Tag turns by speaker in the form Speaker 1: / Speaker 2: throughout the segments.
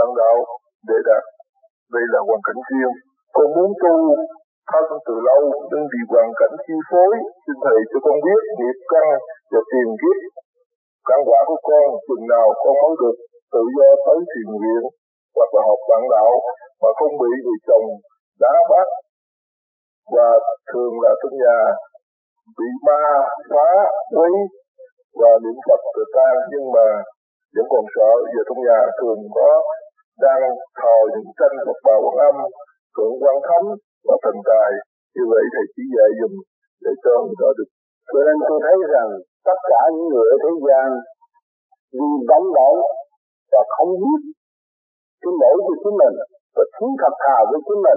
Speaker 1: bạn đạo để đạt. Đây là hoàn cảnh riêng. Con muốn tu phát từ lâu, nhưng vì hoàn cảnh chi phối, xin thầy cho con biết nghiệp căn và tiền kiếp căn quả của con chừng nào con mới được tự do tới thiền viện hoặc là học bạn đạo mà không bị người chồng đá bát, và thường là trong nhà bị ma phá quấy và niệm Phật rồi ta, nhưng mà vẫn còn sợ. Giờ trong nhà thường có đang thờ những tranh Phật Bà Quan Âm, Thượng Quan Thánh và Thần Tài. Như vậy thầy chỉ dạy dùm để cho người ta được.
Speaker 2: Cho nên tôi thấy rằng tất cả những người ở thế gian vì vắng bóng và không biết cái lỗi của chính mình và thiếu thật thà với chính mình,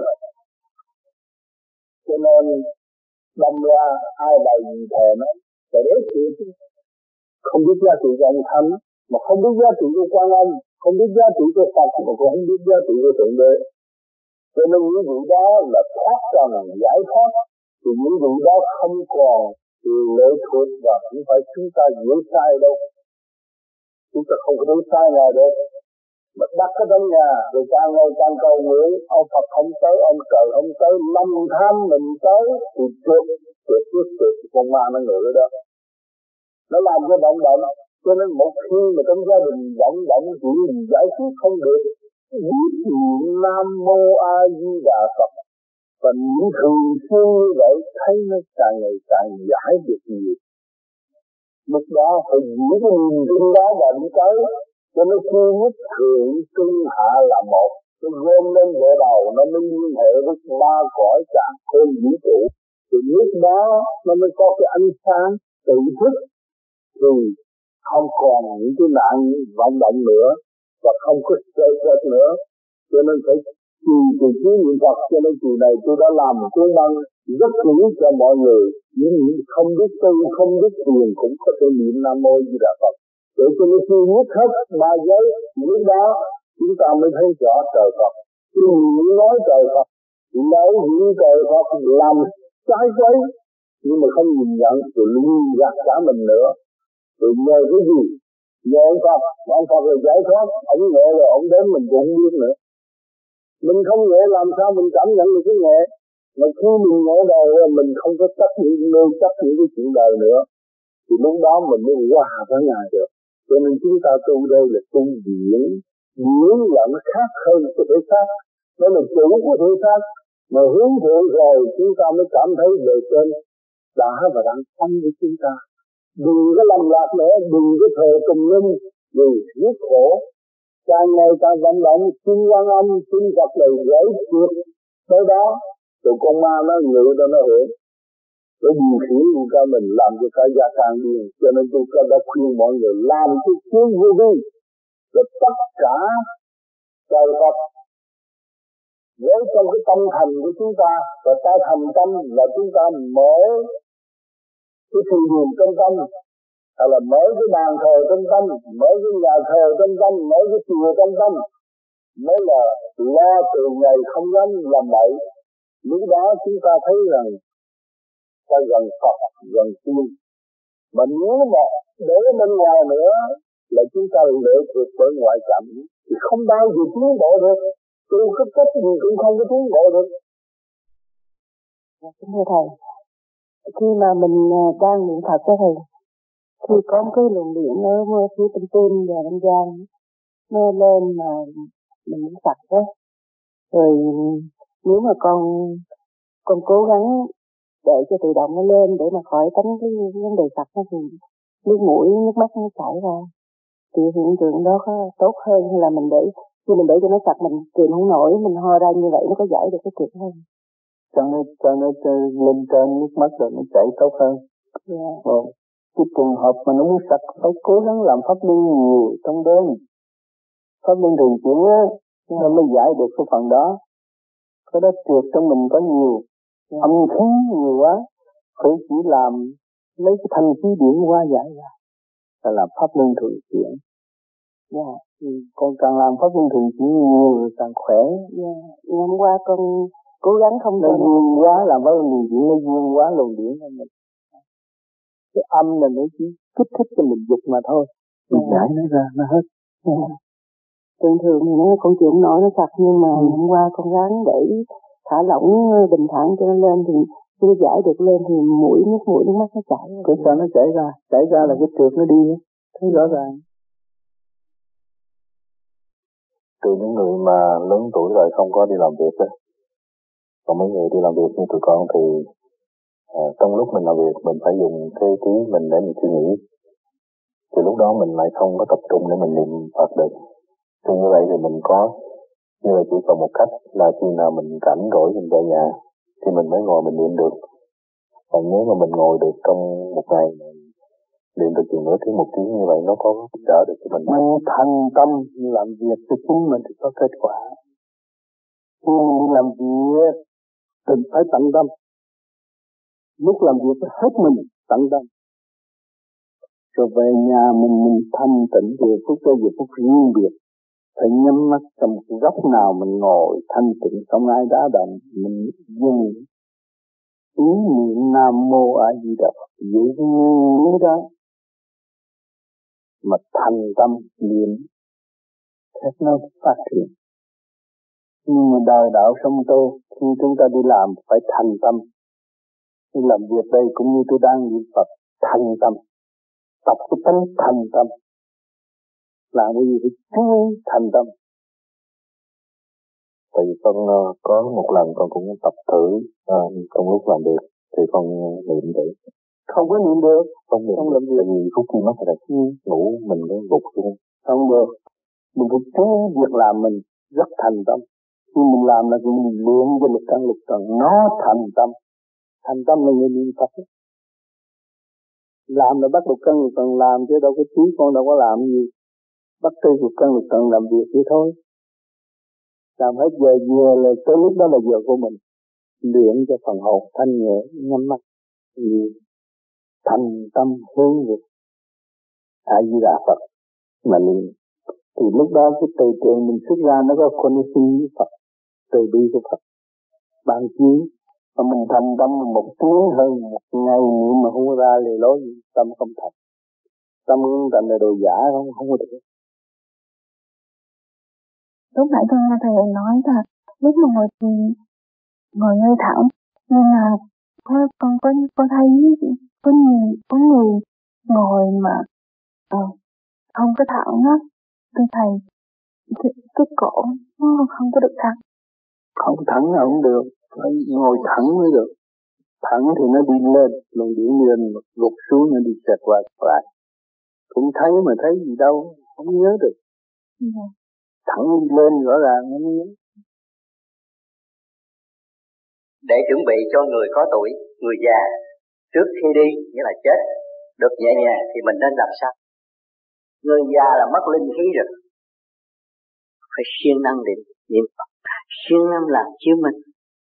Speaker 2: cho nên đâm ra ai bày gì thề nó để đối xử, không biết giá trị của ông Thánh, mà không biết giá trị của Quan Âm, không biết giá trị của Phật, mà cũng không biết giá trị của Thượng Đế. Cho nên những vị đó là thoát trần giải thoát, thì những vị đó không còn lệ thuộc và không phải chúng ta dễ sai đâu. Chúng ta không có thể sai ngài được. Mà đặt ở trong nhà rồi càng ngày càng cầu nguyện, ông Phật không tới, ông trời không tới, lâm tham mình tới thì trượt con ma nó ngựa đó. Nó làm cho động. Cho nên một khi mà trong gia đình vận động chuyện gì giải quyết không được, biết niệm Nam Mô A Di Đà Phật và niệm thường xuyên như vậy, thấy nó càng ngày càng giải được nhiều. Lúc đó phải giữ cái niềm tin đó và đi tới, cho nó chưa nhất thượng trung hạ là một, nó gom lên bộ đầu, nó mới liên hệ với ba cõi càn khôn vũ trụ. Thì lúc đó nó mới có cái ánh sáng tự thức, thì không còn những cái nạn vận động nữa và không có stress nữa. Cho nên phải trì chú niệm Phật. Cho nên kỳ này tôi đã làm một cuốn băng rất kỹ cho mọi người. Những không biết tu, không biết thiền cũng có thể niệm Nam Mô Di Đà Phật, để cho nó chi nhất hết ba giới. Lúc đó chúng ta mới thấy rõ trời Phật. Khi nói trời Phật, nói những trời Phật làm trái quấy, nhưng mà không nhìn nhận thì luôn gạt cả mình nữa. Rồi nhờ cái gì? Nhờ ông Phật rồi giải thoát, ông nhẹ rồi ông đến mình cũng không biết nữa. Mình không nhẹ làm sao mình cảm nhận được cái nhẹ? Mà khi mình nhẹ đời rồi mình không có chấp những nơi chấp những cái chuyện đời nữa, thì lúc đó mình mới hòa với Ngài được. Cho nên chúng ta tu đây là tu điển. Điển là nó khác hơn cái thể xác, nó là chủ của thể xác. Mà hướng thượng rồi chúng ta mới cảm thấy bề trên đã và đang sống với chúng ta. Đừng có lầm lạc nữa, đừng có thờ tùm lum, đừng rất khổ. Càng ngày càng vận động, xin Quan Âm, xin Phật này giải quyết tới đó, rồi con ma nó ngự ra nó hưởng. Nó điều khiển cho mình, làm cho cả gia càng điên. Cho nên tôi đã khuyên mọi người làm cái chuyến vô vi, rồi tất cả trời Phật với trong cái tâm thành của chúng ta, và ta thành tâm là chúng ta mở cái thiền đường trong tâm, hay là mở cái bàn thờ trong tâm, mở cái nhà thờ trong tâm, mở cái chùa trong tâm, mới là lo từ ngày không dám làm bậy. Lúc đó chúng ta thấy rằng ta gần Phật, gần tiên. Mà nếu mà để bên ngoài nữa là chúng ta lệ thuộc bởi ngoại cảnh, thì không bao giờ tiến bộ được. Tu cái cách gì cũng không có tiến bộ được.
Speaker 3: Kính thưa thầy, khi mà mình đang niệm Phật đó thầy, khi có một cái luồng điện ở phía bên tim và bên gan nó lên mà mình niệm Phật đó, rồi nếu mà con cố gắng để cho tự động nó lên để mà khỏi tránh cái vấn đề Phật đó, thì nước mũi nước mắt nó chảy ra, thì hiện tượng đó có tốt hơn hay là mình để khi mình để cho nó sạch mình kìm không nổi, mình ho ra như vậy nó có giải được cái chuyện hơn?
Speaker 2: Cho nó lên trên nước mắt rồi nó chảy tốt hơn. Cái trường hợp mà nó muốn sạch phải cố gắng làm pháp luân nhiều trong đêm. Pháp luân thường chuyển á, nó mới giải được cái phần đó. Cái đó trượt trong mình có nhiều, âm khí nhiều quá, phải chỉ làm lấy cái thanh khí điển qua giải ra, là làm pháp luân thường chuyển. Con càng làm pháp luân thường chuyển nhiều rồi càng khỏe.
Speaker 3: Ngày hôm qua con cố gắng không
Speaker 2: nó duyên quá, làm pháp luân thường chuyển nó duyên quá luồng điển của mình. Cái âm là nó chỉ kích thích cho mình dục mà thôi, mình giải nó ra nó hết.
Speaker 3: thường thì nó con chịu không nổi nó sặc, nhưng mà hôm qua con ráng để thả lỏng bình thản cho nó lên, thì khi nó giải được lên thì mũi nước mắt nó chảy.
Speaker 2: Cái sao nó chảy ra là cái trượt nó đi, thấy rõ ràng.
Speaker 1: Từ những người mà lớn tuổi rồi không có đi làm việc đó, còn mấy người đi làm việc như tụi con thì trong lúc mình làm việc mình phải dùng cái trí mình để mình suy nghĩ, thì lúc đó mình lại không có tập trung để mình niệm Phật được. Thì như vậy thì mình có, như vậy chỉ còn một cách là khi nào mình rảnh rỗi mình về nhà thì mình mới ngồi mình niệm được. Và nếu mà mình ngồi được trong một ngày niệm được chừng nửa tiếng một tiếng như vậy nó có đỡ được cho mình.
Speaker 2: Mình thành tâm làm việc cho chính mình thì có kết quả. Khi mình làm việc mình phải tận tâm. Lúc làm việc phải hết mình tận tâm. Rồi về nhà mình thanh tịnh về phút cho về phút riêng biệt. Phải nhắm mắt trong một góc nào mình ngồi thanh tịnh, không ai đá động, mình dùng ý niệm Nam Mô A Di Đà Phật giữ như đó mà thành tâm niệm thế nó phát triển. Nhưng mà đời đạo sống tu, khi chúng ta đi làm phải thành tâm. Khi làm việc đây cũng như tôi đang niệm Phật, thành tâm, tập cái tánh thành tâm. Làm cái gì thì chú thành tâm.
Speaker 1: Tại vì con có một lần con cũng tập thử trong lúc làm việc thì con niệm thử.
Speaker 2: Không có niệm được,
Speaker 1: không làm gì. Tại vì phút khi mất rồi ngủ mình có gục luôn.
Speaker 2: Không được. Mình phải chú việc làm mình rất thành tâm. Khi mình làm là mình luyện cái lục căn nó thành tâm. Thành tâm là người niệm Phật. Làm là bắt lục căn làm chứ đâu có trí con đâu có làm gì. Bắt cây lục căn làm việc vậy thôi. Làm hết giờ là tới lúc đó là giờ của mình. Luyện cho phần hồn thanh nhẹ, nhắm mắt. Thành tâm hướng về A Di Đà Phật mà niệm. Thì lúc đó cái từ trường mình xuất ra nó có connection với Phật, từ bi của Phật. Ban chiếu mà mình thành tâm một tiếng hơn một ngày niệm mà không có ra lề lối gì, tâm không thật. Tâm hướng thành là đồ giả không có được.
Speaker 4: Lúc nãy tôi nghe thầy nói là lúc mà ngồi ngay thẳng, nhưng mà con thấy có người ngồi mà không có thẳng á, thưa thầy, cái cổ nó không có được thẳng.
Speaker 2: Không thẳng là không được, phải ngồi thẳng mới được. Thẳng thì nó đi lên, luồng điển lên, gục xuống nó đi xẹt qua lại. Cũng thấy mà thấy gì đâu, không nhớ được. Thẳng đi lên rõ ràng không nhớ.
Speaker 5: Để chuẩn bị cho người có tuổi, người già, trước khi đi, nghĩa là chết, được nhẹ nhàng thì mình nên làm sao? Người già là mất linh khí rồi. Phải siêng năng niệm Phật, siêng năng làm chiếu minh.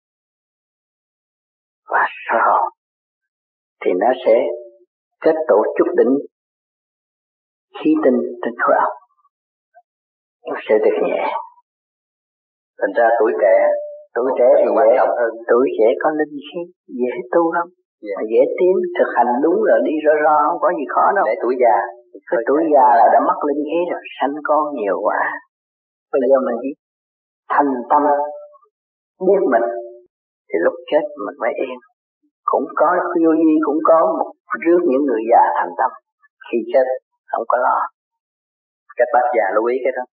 Speaker 5: Và sau đó thì nó sẽ kết tổ chút đỉnh khí tinh trên khối óc. Nó sẽ được nhẹ. Thành ra tuổi trẻ thì quan trọng hơn. Tuổi trẻ có linh khí, dễ tu lắm. Mà dễ tiến, thực hành đúng rồi đi rõ không có gì khó đâu. Để tuổi già, cái tuổi già là đã mất linh khí rồi, sanh con nhiều quá. Bây giờ mình chỉ thành tâm biết mình thì lúc chết mình mới yên. Cũng có vô vi, cũng có một rước những người già thành tâm khi chết không có lo. Các bác già lưu ý cái đó.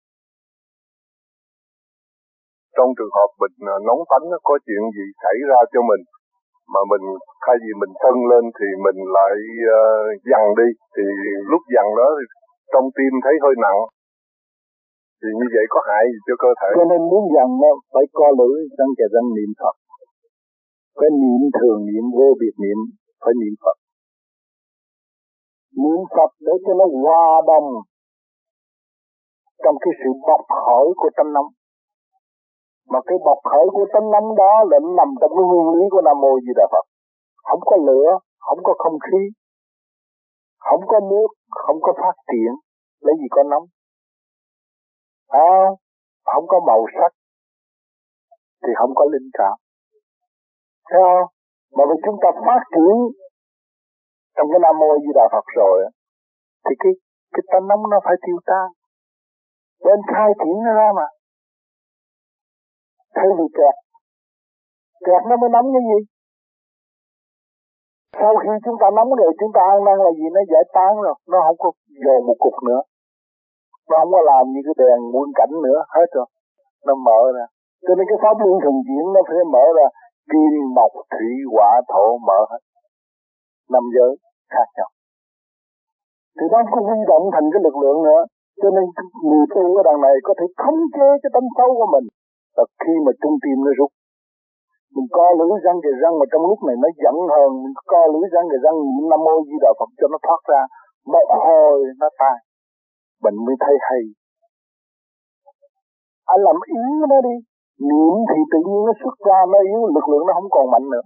Speaker 1: Trong trường hợp mình nóng tánh có chuyện gì xảy ra cho mình mà mình thay vì mình thân lên thì mình lại dằn đi, thì lúc dằn đó thì trong tim thấy hơi nặng, thì như vậy có hại gì cho cơ thể?
Speaker 2: Cho nên muốn dằn nó phải co lưỡi trong cái răng niệm Phật. Phải niệm thường niệm vô biệt niệm, phải niệm Phật. Niệm Phật để cho nó hòa đồng trong cái sự bộc khởi của tâm nóng. Mà cái bộc khởi của tâm nóng đó là nằm trong cái nguyên lý của Nam Mô Di Đà Phật. Không có lửa, không có không khí, không có nước, không có phát triển, lấy gì có nóng. Không có màu sắc thì không có linh cảm. Thấy không? Mà vì chúng ta phát triển trong cái Nam Mô Di Đà Phật rồi thì cái tâm nóng nó phải tiêu tan. Bên khai triển nó ra mà. Thay vì kẹt nó mới nắm cái gì? Sau khi chúng ta nắm rồi chúng ta ăn năn là gì? Nó giải tán rồi, nó không có dồn một cục nữa, nó không có làm như cái đèn muôn cảnh nữa, hết rồi, nó mở ra. Cho nên cái pháp luân thường chuyển nó phải mở ra kim mộc thủy hỏa thổ, mở hết 5 giới khác nhau. Thì nó không huy động thành cái lực lượng nữa. Cho nên người tu ở đằng này có thể khống chế cái tâm xấu của mình. Và khi mà trung tim nó rút, mình co lưỡi răng kề răng mà trong lúc này nó giận hơn, mình co lưỡi răng kề răng niệm Nam Mô Di Đà Phật cho nó thoát ra, một hồi nó tan, mình mới thấy hay. Anh làm yếu nó đi, niệm thì tự nhiên nó xuất ra, nó yếu, lực lượng nó không còn mạnh nữa,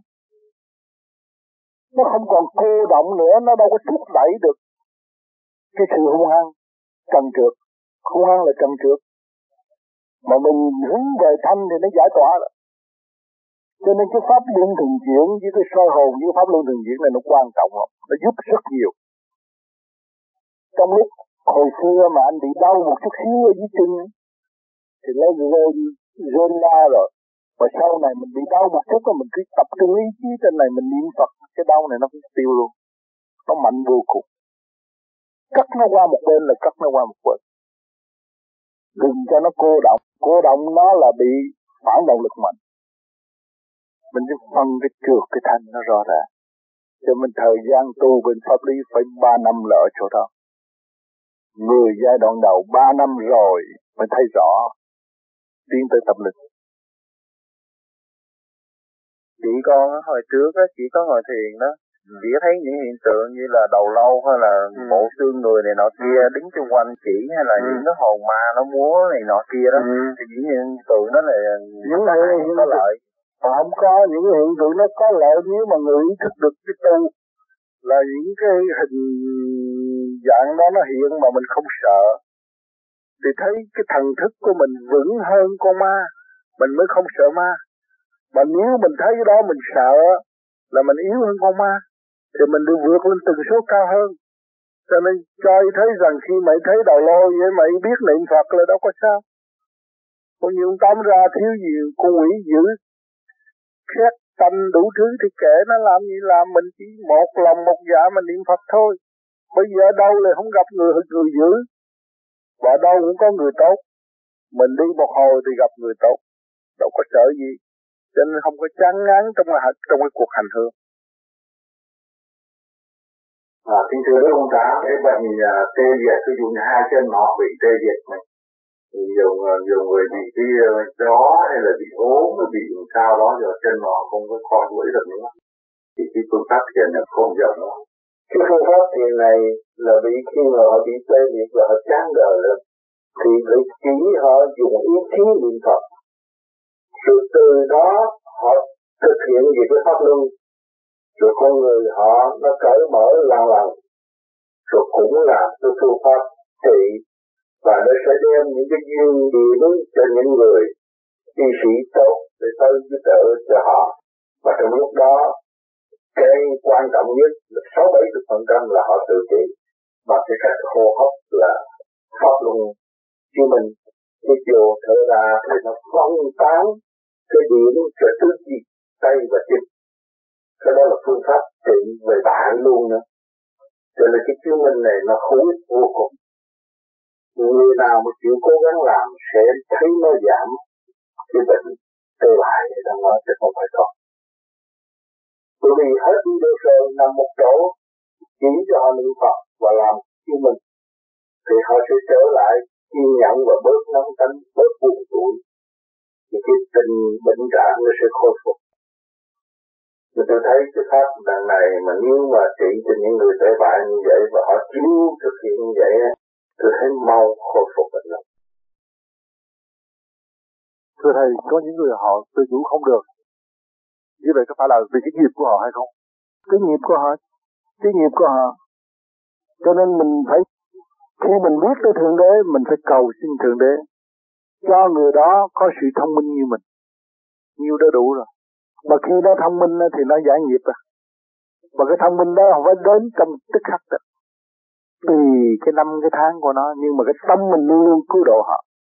Speaker 2: nó không còn cô động nữa, nó đâu có thúc đẩy được cái sự hung hăng, trần trượt. Hung hăng là trần trượt, mà mình hướng về thanh thì nó giải tỏa rồi. Cho nên cái pháp luân thường chuyển với cái soi hồn với pháp luân thường chuyển này nó quan trọng lắm, nó giúp rất nhiều. Trong lúc hồi xưa mà anh bị đau một chút xíu ở dưới chân thì nó rên la rồi, và sau này mình bị đau một chút rồi mình cứ tập trung ý chí trên này, mình niệm Phật, cái đau này nó cũng tiêu luôn, nó mạnh vô cùng. Cắt nó qua một bên là cắt nó qua một bên, đừng cho nó cô động nó là bị phản động lực mạnh. Mình chỉ phân cái trượt cái thanh nó rõ ràng. Cho mình thời gian tu bên pháp lý phải 3 năm lỡ chỗ đó. Người giai đoạn đầu 3 năm rồi mới thấy rõ, tiến tới tâm linh.
Speaker 1: Chị con hồi trước á, chỉ có ngồi thiền đó, chỉ thấy những hiện tượng như là đầu lâu hay là bộ xương người này nọ kia đứng chung quanh chỉ, hay là những cái hồn ma nó múa này nọ kia đó, thì dĩ nhiên tượng đó là
Speaker 2: những hiện
Speaker 1: có lợi.
Speaker 2: Không có những hiện tượng nó có lợi nếu mà người ý thức được cái tu, là những cái hình dạng đó nó hiện mà mình không sợ, thì thấy cái thần thức của mình vững hơn con ma, mình mới không sợ ma. Mà nếu mình thấy cái đó mình sợ là mình yếu hơn con ma, thì mình được vượt lên tần số cao hơn. Cho nên cho thấy rằng khi mày thấy đầu lôi vậy mày biết niệm Phật là đâu có sao. Còn nhiều ông Tám ra thiếu gì con quỷ dữ, khét tâm đủ thứ thì kệ nó làm gì làm, mình chỉ một lòng một dạ mà niệm Phật thôi. Bây giờ đâu là không gặp người dữ, và đâu cũng có người tốt. Mình đi một hồi thì gặp người tốt, đâu có sợ gì. Cho nên không có chán ngán trong cái cuộc hành hương.
Speaker 1: Kính thưa Đức ông Tám, cái bệnh tê liệt, ví dụ như 2 chân họ bị tê liệt này, thì nhiều người bị cái gió hay là bị ốm, bị sao đó rồi chân họ không có co duỗi được nữa, thì cái phương pháp thiền là không dùng nữa.
Speaker 2: Cái phương pháp thiền này là bị khi mà họ bị tê liệt và họ chán đời rồi, thì phải chỉ họ dùng ý chí niệm Phật, rồi từ đó họ thực hiện về cái pháp luân, rồi con người họ nó cởi mở lần lần, rồi cũng là cái phương pháp trị, và nó sẽ đem những cái duyên điểm cho những người y sĩ tốt để tới giúp đỡ cho họ. Và trong lúc đó cái quan trọng nhất là 60-70% là họ tự trị bằng cái cách hô hấp là pháp luân chiếu minh, hít vô thở ra thì nó phân tán cái điểm cho tứ chi tay và chân. Cái đó là phương pháp trị về bạn luôn nữa. Cho nên cái chiếu minh này nó hữu ích vô cùng. Người nào mà chịu cố gắng làm sẽ thấy nó giảm cái bệnh tê bại này đang nói chứ không phải không. Bởi vì hết đi được rồi nằm một chỗ chỉ cho họ niệm Phật và làm chiếu minh, thì họ sẽ trở lại kiên nhẫn và bớt nóng tánh, bớt buồn tủi, thì cái tình bệnh trạng nó sẽ khôi phục. Mà tôi thấy cái pháp đằng này mà nếu mà trị cho những người tệ bại như vậy và họ chịu thực hiện như vậy, tôi thấy mau khôi phục bệnh lắm. Thưa thầy, có những người họ tự chủ không được, như vậy có phải là vì cái nghiệp của họ hay không? Cái nghiệp của họ. Cho nên mình phải, khi mình biết tới Thượng Đế, mình phải cầu xin Thượng Đế cho người đó có sự thông minh như mình, nhiêu đã đủ rồi. Mà khi nó thông minh thì nó giải nghiệp rồi. Mà cái thông minh đó không phải đến trong tức khắc được, tùy cái năm cái tháng của nó, nhưng mà cái tâm mình luôn luôn cứu độ họ.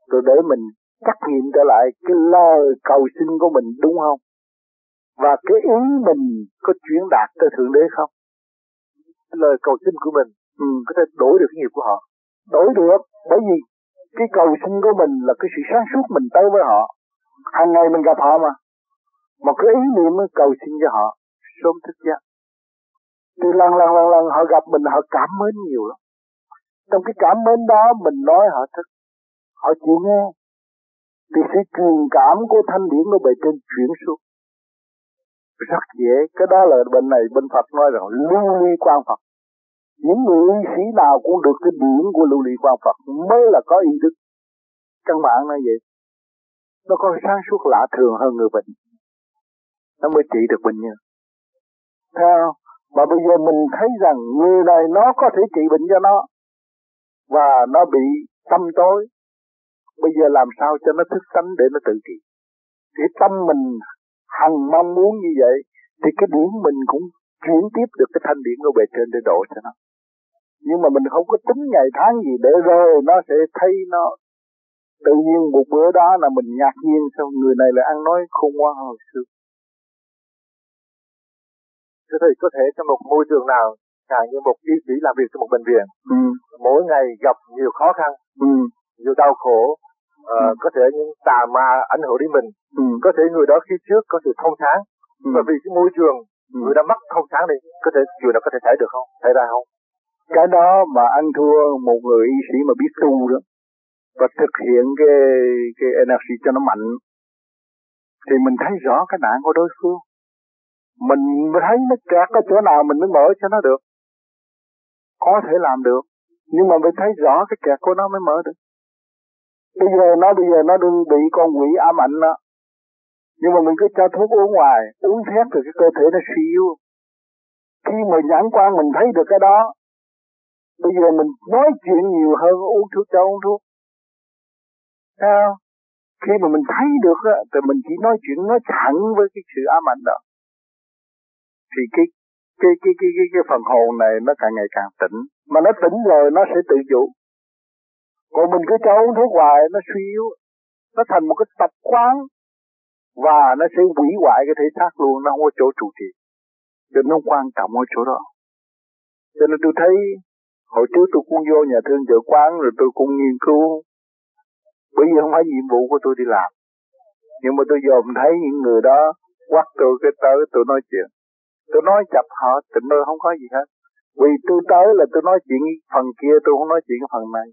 Speaker 2: rồi để mình trắc nghiệm trở lại cái lời cầu xin của mình đúng không, và cái ý mình có chuyển đạt tới Thượng Đế không.
Speaker 1: Cái lời cầu xin của mình có thể đổi được cái nghiệp của họ.
Speaker 2: Đổi được, bởi vì cái cầu xin của mình là cái sự sáng suốt mình tới với họ. Hàng ngày mình gặp họ mà. Một cái ý niệm mới cầu xin cho họ sớm thức giấc. Thì lần họ gặp mình họ cảm mến nhiều lắm. Trong cái cảm mến đó mình nói họ thức, họ chịu nghe. Thì sự truyền cảm của thanh điển nó bề trên chuyển xuống. Rất dễ, cái đó là bên này bên Phật nói rằng lưu ly quan Phật. Những người y sĩ nào cũng được cái điển của lưu ly quan Phật mới là có y đức. Căn bản là vậy. Nó có sáng suốt lạ thường hơn người bệnh. Nó mới trị được bệnh nhân. Theo, mà bây giờ mình thấy rằng người này nó có thể trị bệnh cho nó. Và nó bị tâm tối. Bây giờ làm sao cho nó thức tánh để nó tự trị. Thì tâm mình hằng mong muốn như vậy, thì cái điển mình cũng chuyển tiếp được cái thanh điển của bề trên để độ cho nó. Nhưng mà mình không có tính ngày tháng gì để rồi nó sẽ thấy nó. Tự nhiên một bữa đó là mình ngạc nhiên sao người này lại ăn nói khôn ngoan hồi xưa.
Speaker 1: Thưa thầy, có thể trong một môi trường nào, chẳng như một y sĩ làm việc trong một bệnh viện, mỗi ngày gặp nhiều khó khăn, nhiều đau khổ, có thể những tà ma ảnh hưởng đến mình, có thể người đó khi trước có sự thông sáng, và vì cái môi trường người đã mất thông sáng đi, có thể chuyện đó có thể xảy được không, xảy ra không?
Speaker 2: Cái đó mà ăn thua một người y sĩ mà biết tu đó, và thực hiện cái energy cho nó mạnh, thì mình thấy rõ cái nạn của đối phương. Mình thấy nó kẹt ở chỗ nào mình mới mở cho nó được. Có thể làm được, nhưng mà mình thấy rõ cái kẹt của nó mới mở được. Bây giờ nó đừng bị con quỷ ám ảnh đó. Nhưng mà mình cứ cho thuốc uống ngoài, uống thét thì cái cơ thể nó suy yếu. Khi mà nhãn quan mình thấy được cái đó, bây giờ mình nói chuyện nhiều hơn uống thuốc cho uống thuốc. Sao? Khi mà mình thấy được á, thì mình chỉ nói chuyện nói thẳng với cái sự ám ảnh đó. Thì cái phần hồn này nó càng ngày càng tỉnh. Mà nó tỉnh rồi nó sẽ tự chủ. Còn mình cứ cho uống thuốc hoài nó suy yếu. Nó thành một cái tập quán. Và nó sẽ hủy hoại cái thể xác luôn. Nó không có chỗ trụ trì. Cho nên nó quan trọng ở chỗ đó. Cho nên tôi thấy hồi trước tôi cũng vô nhà thương chợ quán rồi tôi cũng nghiên cứu. Bởi vì không phải nhiệm vụ của tôi đi làm. Nhưng mà tôi dòm thấy những người đó quắt tôi cái tới tôi nói chuyện. Tôi nói chập họ tịnh tôi không có gì hết. Vì tôi tới là tôi nói chuyện phần kia, tôi không nói chuyện phần này.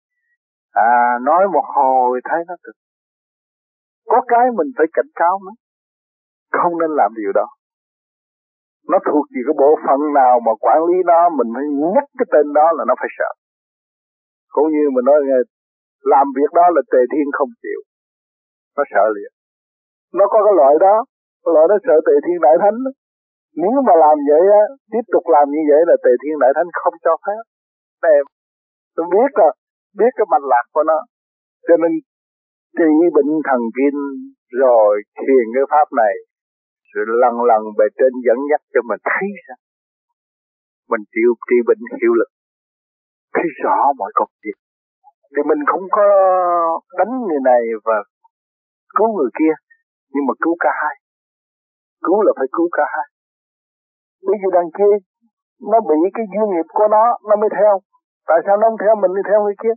Speaker 2: Nói một hồi thấy nó được. Có cái mình phải cảnh cáo nó. Không nên làm điều đó. Nó thuộc về cái bộ phận nào mà quản lý nó, mình phải nhắc cái tên đó là nó phải sợ. Cũng như mình nói làm việc đó là Tề Thiên không chịu. Nó sợ liền. Nó có cái loại đó, cái loại nó sợ Tề Thiên Đại Thánh đó. Nếu mà làm vậy á, tiếp tục làm như vậy là Tề Thiên Đại Thánh không cho phép. Em, tôi biết rồi, biết cái mạch lạc của nó. Cho nên trị bệnh thần kinh rồi thiền cái pháp này, rồi lần bề trên dẫn dắt cho mình thấy ra. Mình chịu trị bệnh hiệu lực, thấy rõ mọi công việc. Thì mình không có đánh người này và cứu người kia, nhưng mà cứu cả hai. Cứu là phải cứu cả hai. Bởi vì đằng kia nó bị cái duyên nghiệp của nó mới theo. Tại sao nó không theo mình đi theo người kia?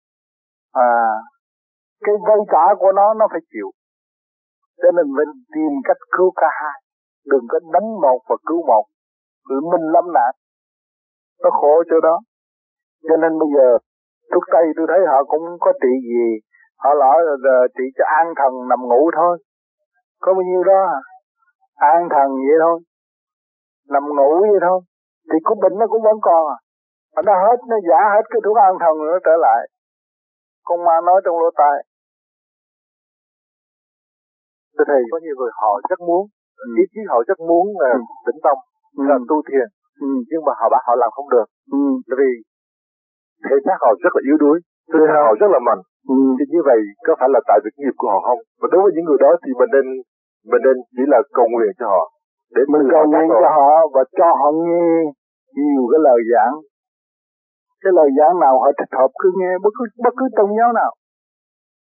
Speaker 2: Cái vay trả của nó phải chịu. Cho nên mình tìm cách cứu cả hai. Đừng có đánh một và cứu một. Rồi mình lâm nạn. Nó khổ chỗ đó. Cho nên bây giờ thuốc Tây tôi thấy họ cũng có trị gì. Họ nói là trị cho an thần nằm ngủ thôi. Có bao nhiêu đó an thần vậy thôi. Nằm ngủ vậy thôi. Thì có bệnh nó cũng vẫn còn Nó hết, nó giả hết cái thuốc an thần rồi nó trở lại. Con ma nói trong lỗ tai.
Speaker 1: Thưa thầy, có nhiều người họ rất muốn, ý chí họ rất muốn tĩnh tâm, là tu thiền, nhưng mà họ bảo họ làm không được. Bởi vì thể xác họ rất là yếu đuối, tinh thần họ rất là mạnh. Thì như vậy có phải là tại việc nghiệp của họ không? Và đối với những người đó thì mình nên chỉ là cầu nguyện cho họ. Để
Speaker 2: mình cầu nguyện cho họ và cho họ nghe nhiều cái lời giảng. Cái lời giảng nào họ thích hợp cứ nghe, bất cứ tôn giáo nào.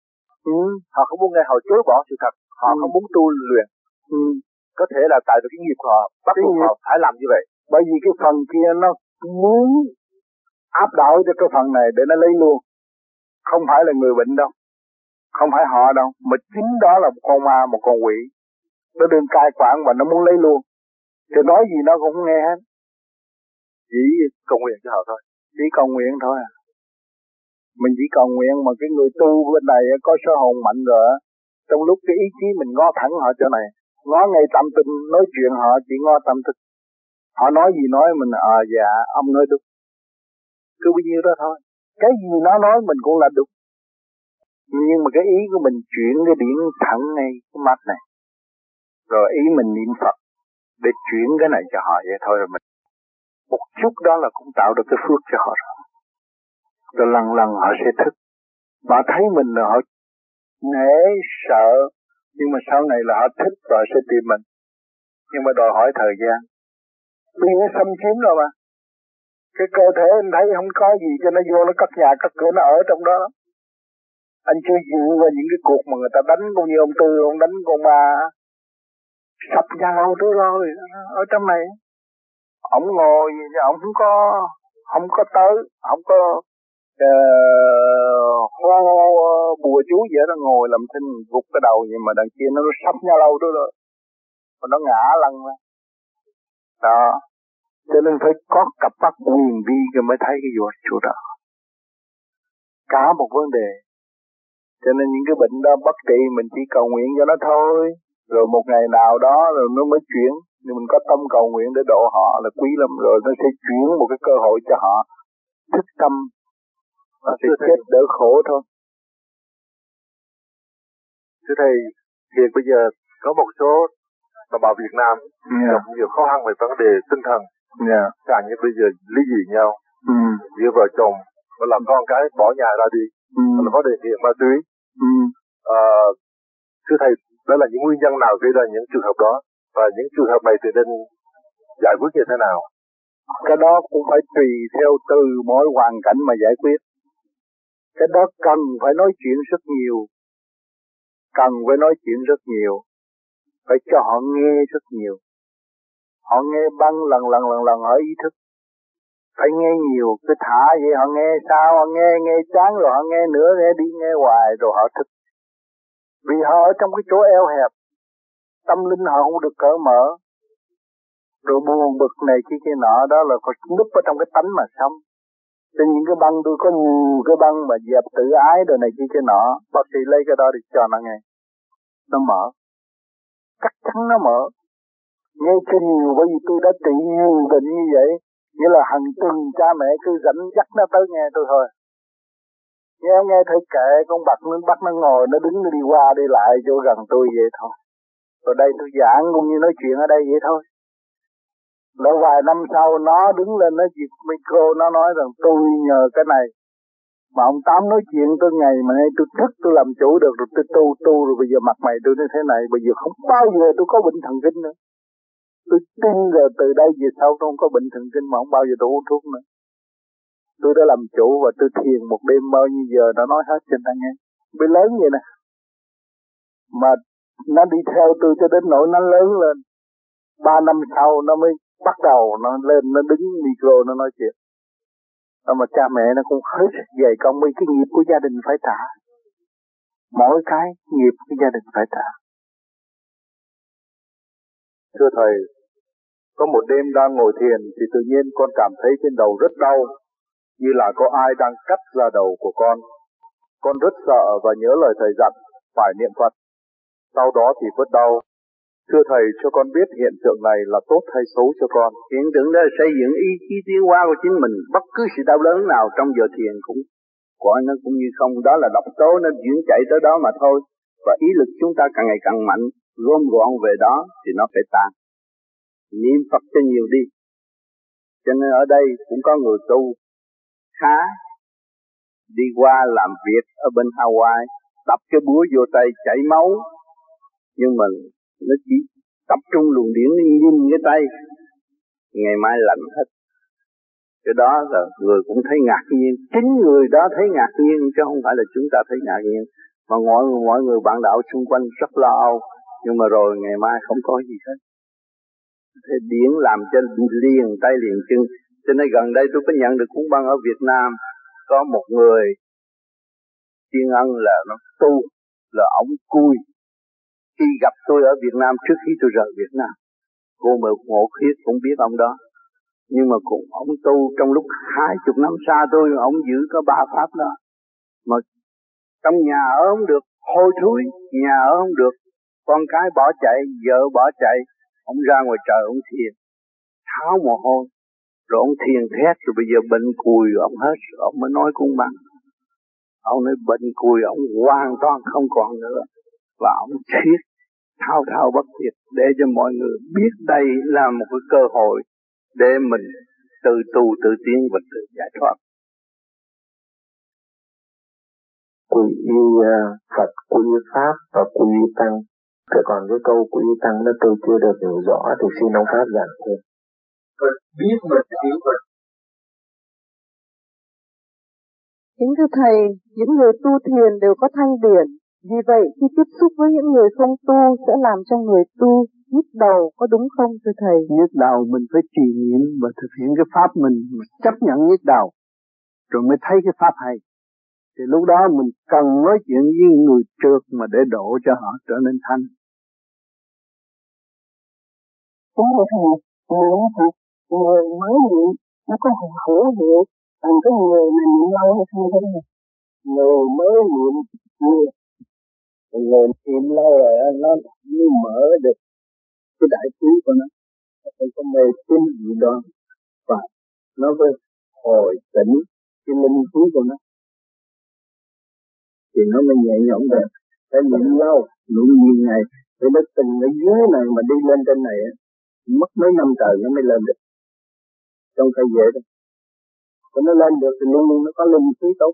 Speaker 6: Họ không muốn nghe, họ chối bỏ sự thật. Họ không muốn tu luyện. Có thể là tại vì cái nghiệp của họ bắt buộc họ phải làm như vậy.
Speaker 2: Bởi vì cái phần kia nó muốn áp đảo cho cái phần này để nó lấy luôn. Không phải là người bệnh đâu, không phải họ đâu, mà chính đó là một con ma, một con quỷ. Nó đừng cai quản mà nó muốn lấy luôn. Thì nói gì nó cũng không nghe hết.
Speaker 6: Chỉ cầu nguyện cho họ thôi.
Speaker 2: Chỉ cầu nguyện thôi à. Mình chỉ cầu nguyện mà cái người tu bên này có số hồn mạnh rồi á. Trong lúc cái ý chí mình ngó thẳng họ chỗ này, ngó ngay tâm tinh, nói chuyện họ chỉ ngó tâm tinh. Họ nói gì nói mình dạ ông nói đúng. Cứ bao nhiêu đó thôi. Cái gì nó nói mình cũng là đúng. Nhưng mà cái ý của mình chuyển cái điển thẳng ngay cái mắt này. Rồi ý mình niệm Phật để chuyển cái này cho họ vậy thôi, rồi mình một chút đó là cũng tạo được cái phước cho họ rồi. Rồi lần lần họ sẽ thức. Họ thấy mình là họ nể sợ, nhưng mà sau này là họ thích và sẽ tìm mình. Nhưng mà đòi hỏi thời gian. Vì nó xâm chiếm rồi mà. Cái cơ thể anh thấy không có gì cho nó vô, nó cất nhà cất cửa, nó ở trong đó. Anh chưa dự vào những cái cuộc mà người ta đánh cũng như ông Tư, ông đánh con ma sập nhà lâu trước rồi ở trong này. Ông ngồi ông không có tới, không có hô bùa chú vậy đó, ngồi làm thinh gục cái đầu vậy mà đằng kia nó sắp nhà lâu trước rồi, mà nó ngã lăn ra đó. Cho nên phải có cặp mắt quyền vi rồi mới thấy cái chỗ đó. Cả một vấn đề. Cho nên những cái bệnh đó bất trị mình chỉ cầu nguyện cho nó thôi. Rồi một ngày nào đó rồi nó mới chuyển. Nhưng mình có tâm cầu nguyện để độ họ là quý lắm. Rồi nó sẽ chuyển một cái cơ hội cho họ thức tâm. Họ sẽ chết đỡ khổ thôi.
Speaker 6: Thưa Thầy, hiện bây giờ có một số đồng bào Việt Nam gặp nhiều khó khăn về vấn đề tinh thần. Càng như bây giờ ly dị nhau, giữa vợ chồng, và làm con cái bỏ nhà ra đi, là có đề nghiện ma túy. Thưa Thầy, đó là những nguyên nhân nào gây ra những trường hợp đó, và những trường hợp này thì nên giải quyết như thế nào?
Speaker 2: Cái đó cũng phải tùy theo từ mỗi hoàn cảnh mà giải quyết. Cái đó cần phải nói chuyện rất nhiều, cần phải nói chuyện rất nhiều, phải cho họ nghe rất nhiều. Họ nghe băng lần họ ý thức. Phải nghe nhiều, cứ thả vậy họ nghe sao, họ nghe chán rồi họ nghe nữa, nghe đi nghe hoài rồi họ thức. Vì họ ở trong cái chỗ eo hẹp, tâm linh họ không được cởi mở. Rồi buồn bực này kia nọ, đó là phải núp ở trong cái tánh mà sống. Trên những cái băng tôi có nhiều cái băng mà dẹp tự ái đồ này kia nọ, bác sĩ lấy cái đó để cho nó nghe. Nó mở. Chắc chắn nó mở. Nghe cho nhiều bởi vì tôi đã trị nhiều bệnh như vậy. Nghĩa là hàng tuần cha mẹ cứ dẫn dắt nó tới nghe tôi thôi. Nghe thấy kệ con bắt nó ngồi, nó đứng nó đi qua đi lại chỗ gần tôi vậy thôi. Rồi đây tôi giảng cũng như nói chuyện ở đây vậy thôi. Rồi vài năm sau nó đứng lên nó chịu micro, nó nói rằng tôi nhờ cái này mà ông Tám nói chuyện tôi ngày mà nay tôi thức tôi làm chủ được, rồi tôi tu rồi bây giờ mặt mày tôi như thế này, bây giờ không bao giờ tôi có bệnh thần kinh nữa. Tôi tin rồi từ đây về sau tôi không có bệnh thần kinh mà không bao giờ tôi uống thuốc nữa. Tôi đã làm chủ và tôi thiền một đêm bao nhiêu giờ nó nói hết cho ta nghe. Bị lớn vậy nè. Mà nó đi theo tôi cho đến nỗi nó lớn lên. 3 năm sau nó mới bắt đầu nó lên, nó đứng micro nó nói chuyện. Mà cha mẹ nó cũng hết dày công vì cái nghiệp của gia đình phải trả. Mỗi cái nghiệp của gia đình phải trả.
Speaker 6: Thưa Thầy, có một đêm đang ngồi thiền thì tự nhiên con cảm thấy trên đầu rất đau, như là có ai đang cắt ra đầu của con. Con rất sợ và nhớ lời Thầy dặn phải niệm Phật. Sau đó thì bớt đau. Thưa Thầy, cho con biết hiện tượng này là tốt hay xấu cho con?
Speaker 5: Hiện tượng đó là xây dựng ý chí tiến hóa của chính mình. Bất cứ sự đau đớn nào trong giờ thiền cũng gọi nó cũng như không. Đó là độc tố nó chuyển chạy tới đó mà thôi. Và ý lực chúng ta càng ngày càng mạnh, gom gọn về đó thì nó phải tan. Niệm Phật cho nhiều đi. Cho nên ở đây cũng có người tu khá đi qua làm việc ở bên Hawaii, tập cái búa vô tay chảy máu, nhưng mà nó chỉ tập trung luồng điển nhìn cái tay, ngày mai lạnh hết. Cái đó là người cũng thấy ngạc nhiên, chính người đó thấy ngạc nhiên chứ không phải là chúng ta thấy ngạc nhiên. Mà mọi người bạn đạo xung quanh rất lo âu, nhưng mà rồi ngày mai không có gì hết. Thế điển làm cho liền tay liền chân. Cho nên gần đây tôi có nhận được cuốn băng ở Việt Nam, có một người Thiên Ân là nó tu, là ổng cui. Khi gặp tôi ở Việt Nam trước khi tôi rời Việt Nam, cô mà Ngộ Khiết cũng biết ông đó. Nhưng mà cũng ông tu trong lúc 20 năm xa tôi, ông giữ có 3 pháp đó. Mà trong nhà ở không được, hôi thối, nhà ở không được, con cái bỏ chạy, vợ bỏ chạy, ông ra ngoài trời ông thiền, tháo mồ hôi, rồi ông thiền thét, rồi bây giờ bệnh cùi ông hết, ông mới nói cũng bằng. Ông nói bệnh cùi ông hoàn toàn không còn nữa, và ông thuyết thao thao bất tuyệt để cho mọi người biết đây là một cái cơ hội để mình tự tu tự tiến và tự giải thoát.
Speaker 1: Quy y Phật, quy y Pháp và quy y Tăng. Thế còn cái câu quy y Tăng đó tôi chưa được hiểu rõ thì xin ông Pháp giảng thêm.
Speaker 2: Mình biết mình hiểu mình.
Speaker 3: Kính thưa Thầy, những người tu thiền đều có thanh điển. Vì vậy, khi tiếp xúc với những người không tu sẽ làm cho người tu nhức đầu, có đúng không thưa Thầy?
Speaker 5: Nhức đầu mình phải trì niệm và thực hiện cái pháp mình chấp nhận nhức đầu, rồi mới thấy cái pháp hay. Thì lúc đó mình cần nói chuyện với người trượt mà để độ cho họ trở nên thanh.
Speaker 3: Đúng rồi Thầy, người mới niệm nó có hữu hiệu, còn cái người mà niệm lâu hay không thế này.
Speaker 2: Người mới niệm người niệm lâu rồi nó mở được cái đại trí của nó, không có mê tín gì đó, và nó mới hồi tỉnh cái linh trí của nó, thì nó mới nhẹ nhõm được. Phải niệm lâu, niệm nhiều ngày, để nó từng ở dưới này mà đi lên trên này mất mấy năm trời nó mới lên được, không phải dễ đâu. Còn nó lên được thì luôn luôn nó có linh trí tốt.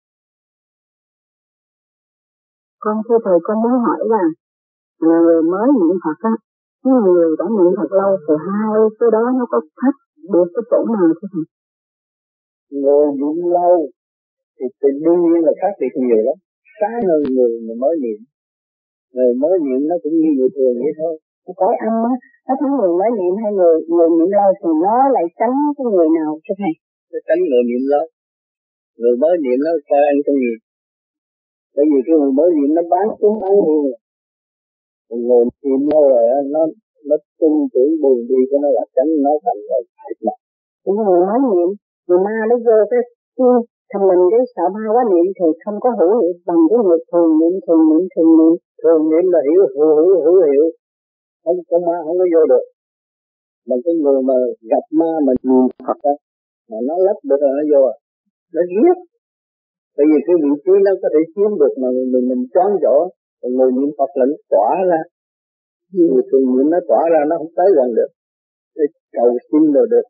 Speaker 3: Con thưa Thầy, con muốn hỏi là người mới niệm Phật á, những người đã niệm Phật lâu thì hai cái đó nó có khác được cái chỗ nào thưa Thầy?
Speaker 2: Người niệm lâu thì đương nhiên là khác biệt nhiều lắm, sáng hơn người mà mới niệm. Người mới niệm nó cũng như người thường vậy thôi.
Speaker 3: Cõi âm á, nó thấy người mới niệm hay người niệm lâu thì nó lại tránh cái người nào thưa Thầy?
Speaker 2: Nó tránh người niệm lâu. Người mới niệm nó coi ăn trong nghiệp. Bởi vì cái người mới niệm nó bán xuống bán đi. Người niệm lâu rồi nó tin tưởng đường đi của nó là tránh nó thành rồi thiệt mà.
Speaker 3: Những người mới niệm, người ma nó vô cái thằng mình cái sợ ma quá niệm thì không có hữu hiệu bằng cái người thường niệm.
Speaker 2: Thường niệm là hữu hiệu. Không có ma không có vô được. Mà cái người mà gặp ma mà niệm Phật á, mà nó lấp được là nó vô à. Nó giết. Bởi vì cái vị trí nó có thể chiếm được mà mình choáng chỗ. Còn người niệm Phật là nó tỏa ra. Người thường niệm nó tỏa ra nó không tới gần được. Để cầu xin rồi được.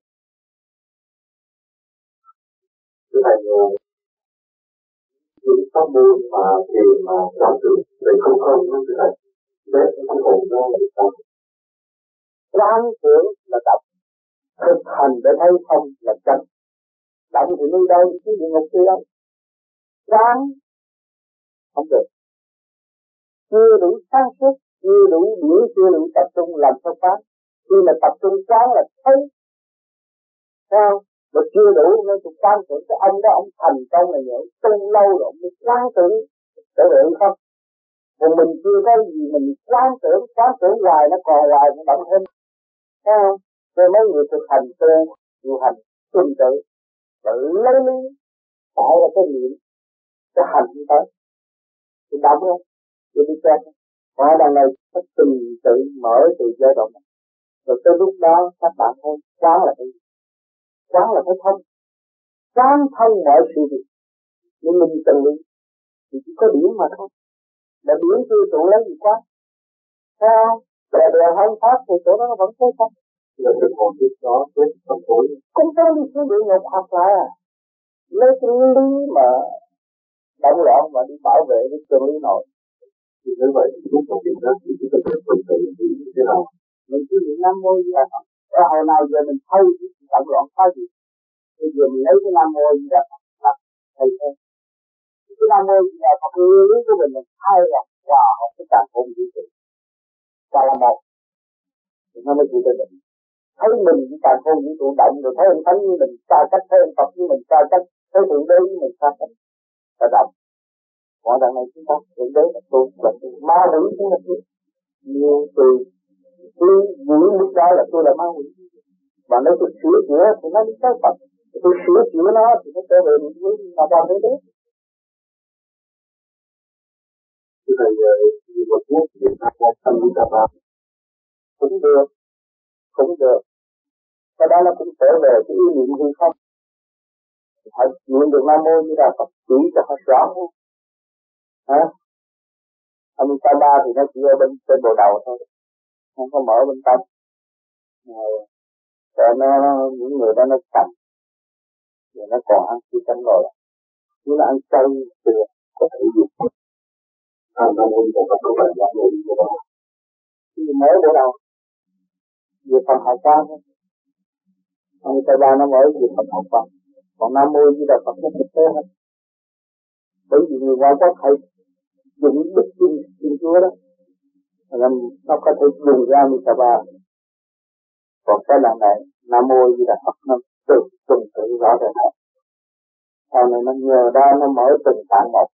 Speaker 1: Cái này những pháp môn mà thì mà giáo dục về không nó sẽ là đấy không còn do được không.
Speaker 2: Quán tưởng là động, thực hành để thấy không là chân. Động thì đi đâu chứ địa ngục đi đâu. Quán không được. Chưa đủ sáng suốt, chưa đủ điển, chưa đủ tập trung làm sao quán. Khi mà tập trung quán là thấy. Sao? Mà chưa đủ nên tôi quán tưởng cái ông đó ông thành công là nhớ tu lâu rồi ông mới quán tưởng để được không? Còn mình chưa có gì mình quán tưởng hoài nó còn hoài nó động thêm. Thấy không? Rồi mấy người thực hành tu, nhiều hành tuân tự, tự lấy lý tạo ra cái niệm, cái hành như thế, thì động không? Rồi đi xem. Và đằng này nó từng tự mở từ giai đoạn này. Rồi tới lúc đó các bạn thấy quán là cái gì? Quán là cái thông. Quán thông mọi sự việc. Nhưng mình tự thì chỉ có điểm mà thôi. Mà điểm chưa tụ lấy gì quán. Thấy không? Bè không pháp thì chỗ đó nó vẫn thấy không?
Speaker 1: Là cái còn biết đó với tâm tối.
Speaker 2: Không có đi xuống địa ngục học là lấy cái lý mà động loạn và đi bảo vệ cái chân lý nội.
Speaker 1: Thì như vậy thì lúc mà kiểm soát thì chúng ta phải tuân tự như thế nào?
Speaker 2: Mình cứ niệm Nam Mô Di Đà Phật. Và hồi nào giờ mình thay cái động loạn thay gì? Bây giờ mình lấy cái Nam Mô Di Đà Phật thay thế. cái Nam Mô là Phật lý của mình hai là hòa hợp cái càng không vũ trụ và là một thì nó mới chịu được. Thấy mình cái càng không vũ trụ động rồi thấy ông Thánh như mình xa cách, thấy ông Phật như mình xa cách, thấy Thượng Đế như mình xa cách và động. Mọi đằng này chúng ta Thượng Đế là tôi, ma quỷ cũng là tôi. Nhiều từ tôi giữ lúc đó là tôi là ma quỷ. Và nếu tôi sửa chữa thì nó mới tới Phật. Tôi sửa chữa nó thì nó trở về được với mà ra thế đấy.
Speaker 1: Thưa Thầy, Phật Quốc Việt Nam là tâm lý tập pháp.
Speaker 2: Cũng được. Cái đó nó cũng trở về cái ý niệm hư không. Phải niệm được Nam Mô như là Phật chỉ cho họ rõ hơn. Hả? Amitabha thì nó chỉ ở bên bộ đầu thôi. Không có mở bên tâm. Rồi nó những người đó nó cầm. Rồi nó còn ăn khi canh rồi. Nếu là ăn chay thì có thể dùng.
Speaker 1: Nam Mô Phật Pháp là Nam Mô Phật Pháp.
Speaker 2: Khi mở bộ đầu. Về phần hậu quan thôi. Amitabha nó mở về phần hậu quan. Còn Nam Mô như là Phật nó thực tế hơn. Bởi vì người ngoại quốc hay dùng đức tin Chúa đó. Nên nó có thể dùng ra Amitabha. Còn cái lần này Nam Mô như là Phật nó từng tự rõ ràng hơn. Sau này nó nhờ đó nó mở từng tạng một.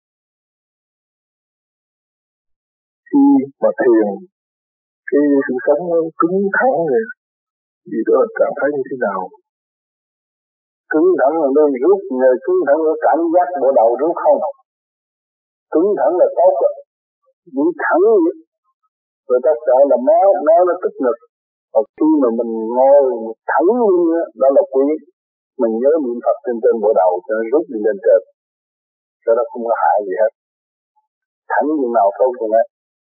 Speaker 1: Khi mà thiền, cái sự sống nó cứng thẳng rồi, vì đó cảm thấy như thế nào? Cứng thẳng là nơi rút, nhờ cứng thẳng là cảm giác bộ đầu rút không? Cứng thẳng là tốt rồi, giữ thẳng vậy. Người ta sợ là máu nó tức ngực. Còn khi mà mình ngồi thẳng luôn đó là quý. Mình nhớ niệm Phật trên bộ đầu cho nó rút đi lên trên. Cho nó không có hại gì hết. Thẳng như nào thôi cho nó.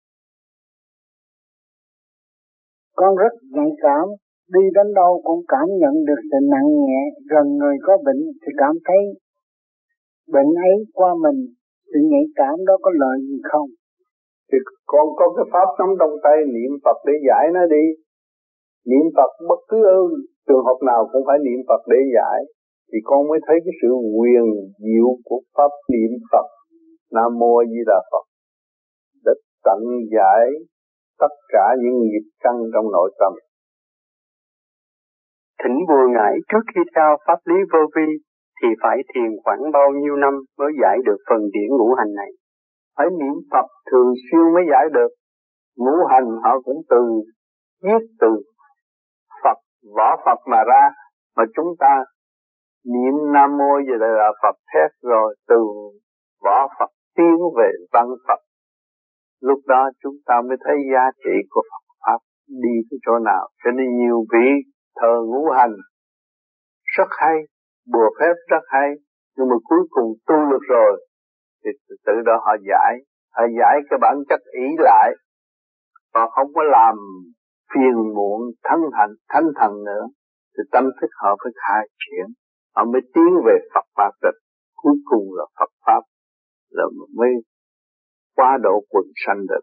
Speaker 2: Con rất nhạy cảm, đi đến đâu cũng cảm nhận được sự nặng nhẹ, gần người có bệnh thì cảm thấy bệnh ấy qua mình, sự nhạy cảm đó có lợi gì không?
Speaker 6: Thì con có cái pháp nắm trong tay niệm Phật để giải nó đi. Niệm Phật bất cứ trường hợp nào cũng phải niệm Phật để giải. Thì con mới thấy cái sự huyền diệu của pháp niệm Phật Nam Mô A Di Đà Phật để tận giải tất cả những nghiệp căn trong nội tâm.
Speaker 7: Thỉnh Bùa Ngải trước khi theo pháp lý vô vi thì phải thiền khoảng bao nhiêu năm mới giải được phần điển ngũ hành này?
Speaker 6: Phải niệm Phật thường xuyên mới giải được. Ngũ hành họ cũng viết từ Phật, võ Phật mà ra, mà chúng ta niệm Nam Mô Di Đà Phật thét rồi từ võ Phật tiến về văn Phật. Lúc đó chúng ta mới thấy giá trị của Phật Pháp đi tới chỗ nào. Cho nên nhiều vị thờ ngũ hành rất hay, bùa phép rất hay, nhưng mà cuối cùng tu được rồi thì tự đó họ giải cái bản chất ý lại, họ không có làm phiền muộn thánh thần nữa, thì tâm thức họ phải khai triển, họ mới tiến về Phật Pháp tịch, cuối cùng là Phật Pháp là mới qua độ quần sanh được.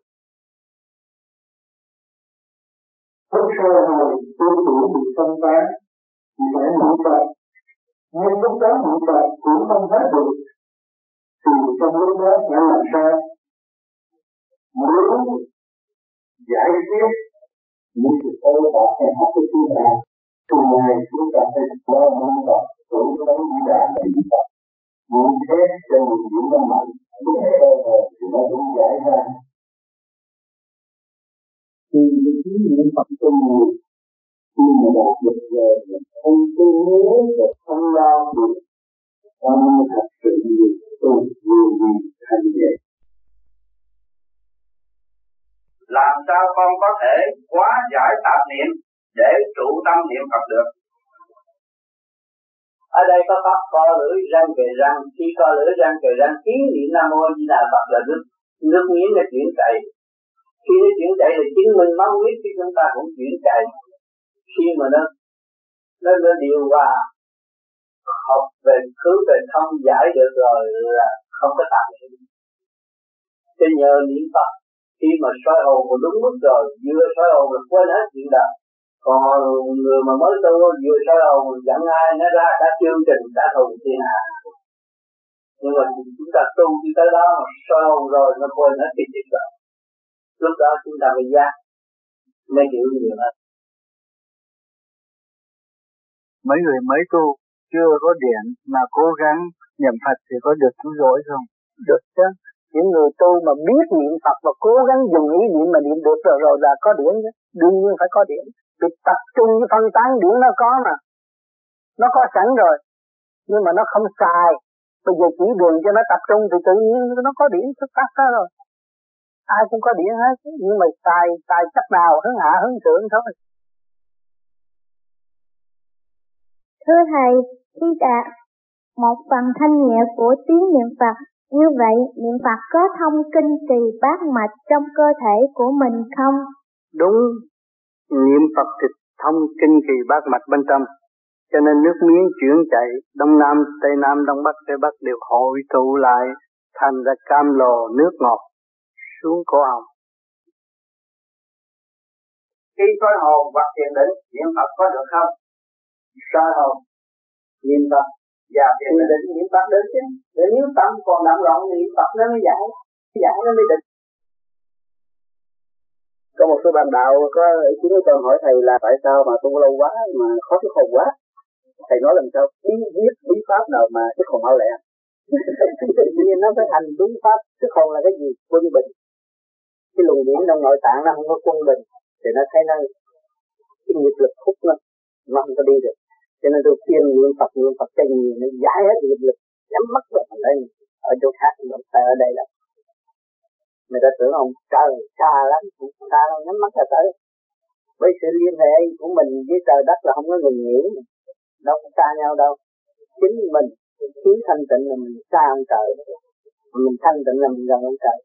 Speaker 1: Lúc sau này tôi cũng bị phân tán, thì phải niệm Phật, nhưng lúc đó niệm Phật cũng không hết được, thì trong lúc đó phải làm sao? Muốn giải quyết những sự ô bạc hay học của chúng ta, thường ngày chúng ta phải lo niệm Phật, tưởng đến Di Đà để niệm Phật, niệm thét cho niệm diễn nó mạnh, lúc sơ rồi thì nó cũng giải ra. Thì cái niệm Phật trong người khi mà đạt được rồi không có nhớ và không lo được, cho nên thật sự nhiều tôi nhiều gì thành vậy.
Speaker 8: Làm sao con có thể hóa giải tạp niệm để trụ tâm niệm Phật được? Ở đây có pháp co lưỡi răng kề răng, khi co lưỡi răng kề răng kiến niệm Nam Mô Di Đà Phật là nước miếng nó chuyển chạy. Khi nó chuyển chạy thì chứng minh máu huyết của chúng ta cũng chuyển chạy. Khi mà nó điều hòa học về cứu về thông giải được rồi là không có tạp niệm. Cho nhờ niệm Phật khi mà soi hồn của đúng mức rồi, vừa soi hồn là quên hết chuyện đời. Còn người mà mới tu vừa soi hồn giận ai nó ra cả chương trình đã thù thiên hạ. Nhưng mà chúng ta tu đi tới đó mà soi hồn rồi nó quên hết cái chuyện đó. Lúc đó chúng ta mới giác, mới hiểu nhiều hơn.
Speaker 9: Mấy người mới tu chưa có điện mà cố gắng niệm Phật thì có được cứu rỗi không?
Speaker 2: Được chứ. Những người tu mà biết niệm Phật và cố gắng dùng ý niệm mà niệm được rồi là có điển chứ. Đương nhiên phải có điển. Vì tập trung với phân tán điển nó có mà. Nó có sẵn rồi. Nhưng mà nó không xài. Bây giờ chỉ đường cho nó tập trung thì tự nhiên nó có điển xuất phát ra rồi. Ai cũng có điển hết. Nhưng mà xài cách nào hướng hạ hướng thượng thôi.
Speaker 10: Thưa Thầy, khi đạt một phần thanh nhẹ của tiếng niệm Phật, như vậy niệm Phật có thông kinh kỳ bát mạch trong cơ thể của mình không?
Speaker 7: Đúng, niệm Phật thì thông kinh kỳ bát mạch bên trong, cho nên nước miếng chuyển chạy đông nam tây bắc đều hội tụ lại thành ra cam lồ nước ngọt xuống cổ họng.
Speaker 8: Khi soi hồn hoặc thiền định niệm Phật có được không? Soi hồn niệm Phật và thiền định niệm Phật đến chứ. Để nếu tâm còn đậm loạn niệm Phật nó mới giải nó mới định.
Speaker 2: Có một số bạn đạo có ý kiến với con hỏi thầy là tại sao mà tu lâu quá mà khó thức hồn quá. Thầy nói làm sao bí pháp nào mà thức hồn mau lẹ. Tự nhiên nó phải thành bí pháp. Thức hồn là cái gì? Quân bình. Cái luồng điển trong nội tạng nó không có quân bình thì nó thấy nó cái nghiệp lực hút nó không có đi được. Cho nên tôi khuyên niệm Phật cho nhiều nó giải hết nghiệp lực, nhắm mắt rồi mình lên ở chỗ khác, mình phải ở đây là người ta tưởng ông trời xa lắm, xa đâu, nhắm mắt là tới. Với sự liên hệ của mình với trời đất là không có ngừng nghỉ, đâu có xa nhau đâu. Chính mình khí thanh tịnh là mình xa ông trời, mình thanh tịnh là mình gần ông trời.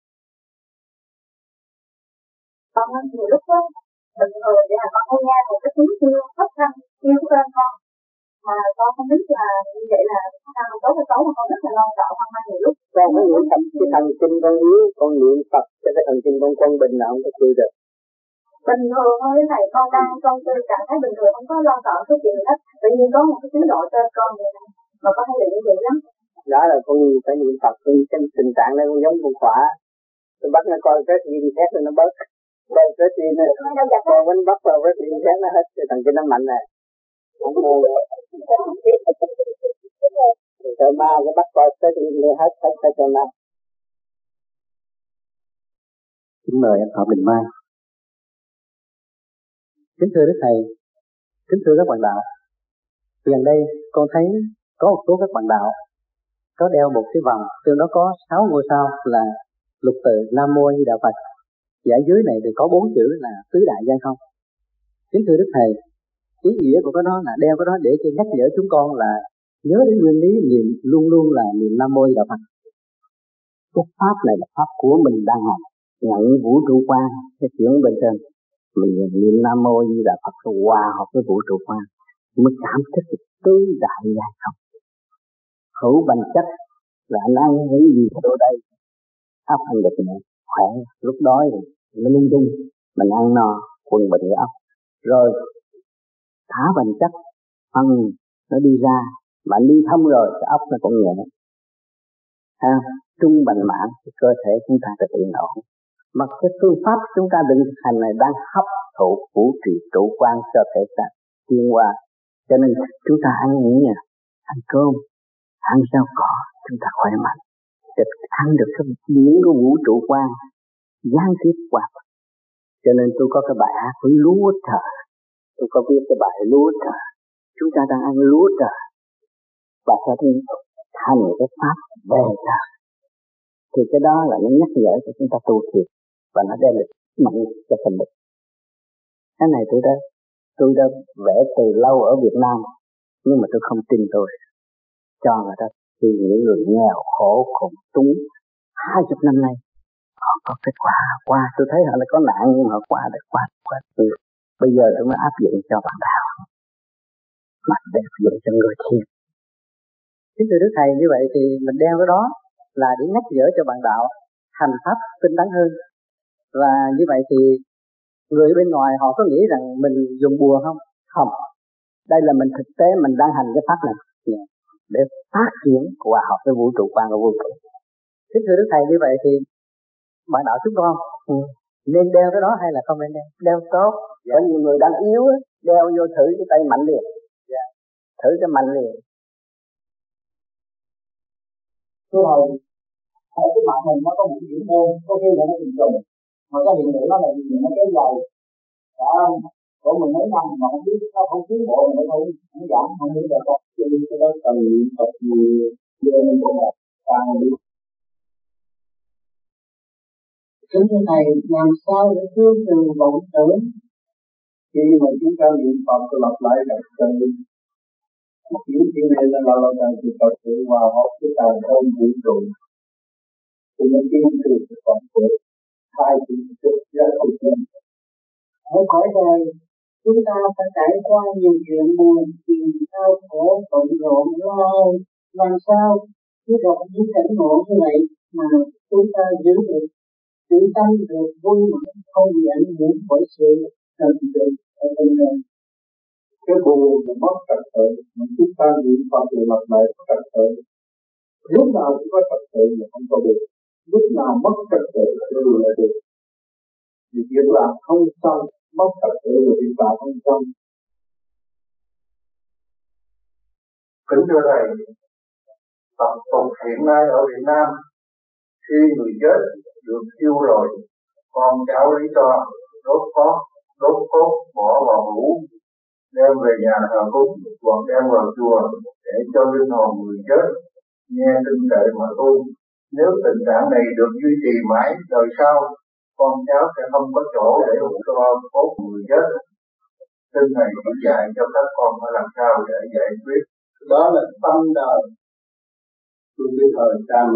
Speaker 11: Con nói nhiều lúc đó mình người để con không nghe một cái tiếng kêu thấp răng kêu của tên con, mà con không biết là như vậy là năng tốt hay xấu, mà con rất là lo sợ hoang mang nhiều lúc.
Speaker 2: Con có niệm Phật cái thần kinh con yếu, con niệm Phật cho cái thần kinh con quân bình nào không có chịu được.
Speaker 11: Bình thường thôi thầy, con tôi cảm thấy bình thường, không có lo sợ cái chuyện gì hết. Tự nhiên có một cái tiếng độ tên con vậy này, mà con hay bị như vậy lắm.
Speaker 2: Đó là con phải niệm Phật, cái tình trạng này con giống con khỏa. Tôi bắt nó coi cái gì khác rồi nó bớt. Coi cái gì này, con vẫn bắt vào cái gì khác nó hết, cái thần kinh nó mạnh này. Không ngu nữa. Trời ma cái bắt coi cái gì hết trời ma.
Speaker 12: Kính mời anh Phạm Đình Mai. Kính thưa Đức Thầy, kính thưa các bạn đạo. Gần đây con thấy có một số các bạn đạo có đeo một cái vòng, trên đó có 6 ngôi sao là lục tự Nam Mô Di Đà Phật. Và dưới này thì có 4 chữ là tứ đại gian không. Kính thưa Đức Thầy, ý nghĩa của cái đó là đeo cái đó để cho nhắc nhở chúng con là nhớ đến nguyên lý niệm luôn luôn là niệm Nam Mô Di Đà Phật. Cái pháp này là pháp của mình đang học, nhận vũ trụ quan cái chuyện bên trên. Mình niệm Nam Mô Di Đà Phật hòa hợp với vũ trụ quan mới cảm thức được tứ đại gian không. Hữu bằng chất là anh ăn những gì ở đây ấp ăn được nữa, khỏe, lúc đói rồi nó lung tung, mình ăn no quần bình cái ấp, rồi thả bằng chất phân nó đi ra, mà đi thông rồi cái ấp nó cũng nhẹ, trung bằng mãn thì cơ thể chúng ta thực hiện ổn. Mà cái phương pháp chúng ta định thực hành này đang hấp thụ vũ trụ chủ quan cho thể xác tiến qua, cho nên chúng ta ăn nghỉ nha, ăn cơm, ăn rau cỏ, chúng ta khỏe mạnh, để ăn được những cái vũ trụ quan gián tiếp qua. Cho nên tôi có cái bài hát với lúa trời, tôi có viết cái bài lúa trời, chúng ta đang ăn lúa trời, và sẽ thành cái pháp về trời. Thì cái đó là nó nhắc nhở cho chúng ta tu thiệt và nó đem được mạnh cho phần lực. Cái này tôi đã vẽ từ lâu ở Việt Nam, nhưng mà tôi không tin tôi cho người ta. Thì những người nghèo khổ khủng túng 20 năm nay họ có kết quả qua, tôi thấy họ đã có nạn nhưng họ qua được qua. Bây giờ tôi mới áp dụng cho bạn đạo, mà để áp dụng cho người thiền. Kính thưa Đức Thầy, như vậy thì mình đeo cái đó là để nhắc nhở cho bạn đạo hành pháp tinh tấn hơn. Và như vậy thì người bên ngoài họ có nghĩ rằng mình dùng bùa không? Không. Đây là mình thực tế mình đang hành cái pháp này. để phát triển hòa hợp với vũ trụ quan và vô trụ. Thế thưa Đức Thầy, như vậy thì bạn đạo chúng con nên đeo cái đó hay là không nên đeo? Đeo tốt. Có nhiều người đang yếu á, đeo vô thử cái tay mạnh liền. Thử cái mạnh liền.
Speaker 2: Thưa Thầy, ở cái mặt mình nó có một điểm đen, có khi là nó bị trùng, mà cái hiện tượng đó là hiện tượng nó kéo dài. Của mình mấy năm mà không biết nó không tiến bộ nữa thôi, nó giảm không biết là có cho nên cái đó cần tập nhiều lên cho là càng đi. Kính thưa Thầy, làm sao để tiêu trừ vọng tưởng khi mà chúng ta niệm Phật và lặp lại đặc trần những chuyện này là cần sự Phật sự hòa hợp với tài không vũ trụ thì nó tiến trừ sự vọng tưởng hai sự thực ra thực hiện. Ở cõi đời chúng ta phải trải qua nhiều chuyện buồn phiền đau khổ bận rộn lo làm sao khi gặp những cảnh ngộ như vậy mà chúng ta giữ được tự tâm được vui mừng không bị ảnh hưởng bởi sự thần tượng ở bên ngoài. Cái buồn là mất trật tự mà chúng ta niệm Phật để lập lại trật tự. Lúc nào cũng có trật tự là không có được, lúc nào mất trật tự là được. Vì việc làm không xong, mất trật tự là việc làm không xong.
Speaker 1: Kính thưa Thầy, tập tục hiện nay ở Việt Nam, khi người chết được thiêu rồi, con cháu lấy tro, đốt cốt, bỏ vào hũ, đem về nhà thờ cúng hoặc đem vào chùa để cho linh hồn người chết nghe kinh kệ mà tu. Nếu tình trạng này được duy trì mãi đời sau, con cháu sẽ không có chỗ để hũ tro cốt người chết. Kinh này chỉ dạy cho các con phải làm sao để giải quyết.
Speaker 2: Đó là tâm đời. Tôi biết thời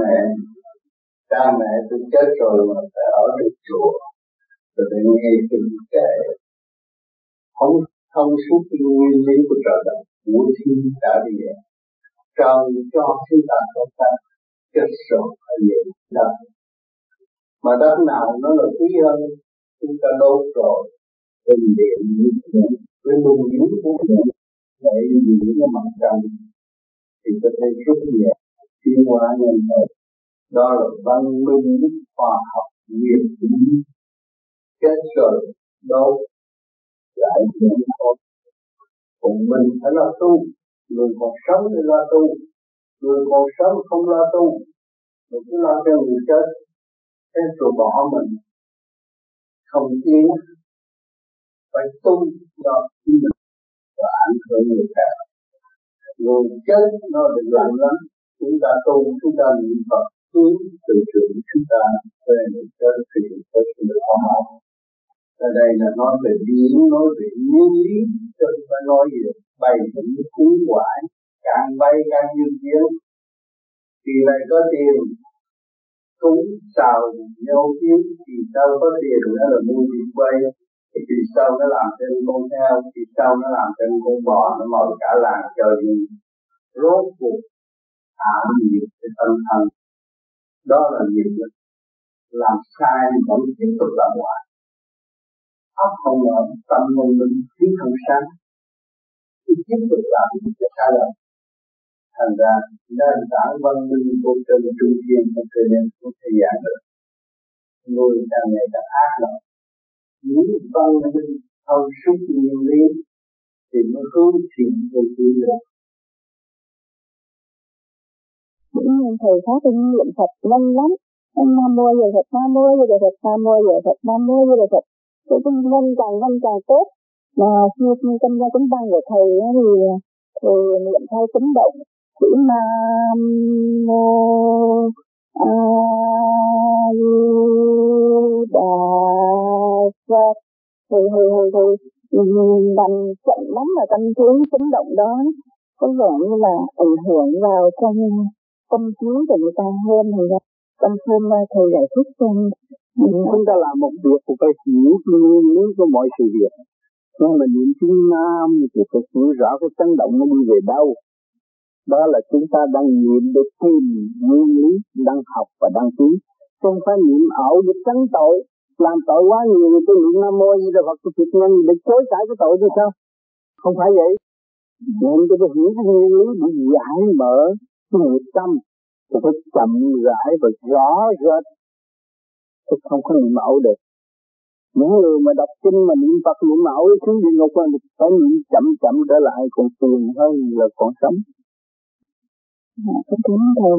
Speaker 2: cha mẹ tôi chết rồi mà phải ở được chùa rồi để nghe kinh kệ, không suốt nguyên lý của trời đất của thiên đã địa. Trời cho chúng ta không phải chết rồi ở vậy đất, mà đất nào nó là quý hơn chúng ta đốt rồi bình điện với lung yếu của mình để những cái mặt trăng thì có thể rút nhẹ tiến hóa nhân loại. Đó là văn minh khoa học nghiên cứu. Chết rồi đâu lại những con cùng mình phải lo tu, người còn sống thì lo tu, người còn sống không lo tu, mình cứ lo cho người chết, thế rồi bỏ mình không tiến, phải tu cho mình và ảnh hưởng người khác. Người chết nó đừng lạnh lắm, chúng ta tu, chúng ta niệm Phật hướng từ trường chúng ta về người chết thì có sự hòa hợp. Ở đây là nói về điển, nói về nguyên lý, chứ không phải nói về bày những cúng quải, càng bay càng nhiều tiền. Kỳ này có tiền, cúng xào nhau kiếm, thì sau có tiền nữa là mua thịt quay, thì sau nó làm thêm con heo, thì sau nó làm thêm con bò, nó mời cả làng chơi vui. Rốt cuộc ảo nghiệp cái tâm thần, đó là nghiệp lực. Làm sai vẫn tiếp tục làm hoài. Áp không mở tâm hồn mình khí không sáng, thì tiếp tục làm những cái sai lầm. Thành ra nền tảng văn minh của trên trung thiên trong thời gian của thời gian được. Người càng ngày càng ác lắm. Những văn minh thông suốt nguyên lý thì nó hướng thiện vô tư được.
Speaker 4: Những người thầy khác thì niệm Phật nhanh lắm. Nam mô Di Đà Phật, Nam mô Di Đà Phật, Nam mô Di Đà Phật, Nam mô Di Đà Phật. Cái nhanh càng tốt. Mà khi tâm gia chúng tăng của thầy thì niệm theo chấn động chữ Nam mô A Di Đà Phật. Thì làm chậm lắm mà tâm trí chấn động đó có vẻ như là ảnh hưởng vào trong tâm trí của người ta hơn. Thì tâm thêm thầy giải thích xem
Speaker 2: chúng ta làm một việc cũng phải hiểu nguyên lý của mọi sự việc. Nên là niệm chữ Nam thì phải hiểu rõ cái chấn động nó đi về đâu. Đó là chúng ta đang niệm để tìm nguyên lý, đang học và đang tiến. Không phải niệm ảo để tránh tội, làm tội quá nhiều người tôi niệm Nam mô Di Đà Phật tôi thiệt nhanh để chối cãi cái tội tôi sao? Không phải vậy. Nên cái hiểu cái nguyên lý bị giải mở cái nghiệp tâm thì phải chậm rãi và rõ rệt, chứ không có niệm ẩu được. Những người mà đọc kinh mà niệm Phật niệm ẩu xuống địa ngục thì phải niệm chậm chậm trở lại, còn tiền hơn là còn sống.
Speaker 3: Cái tiếng thầy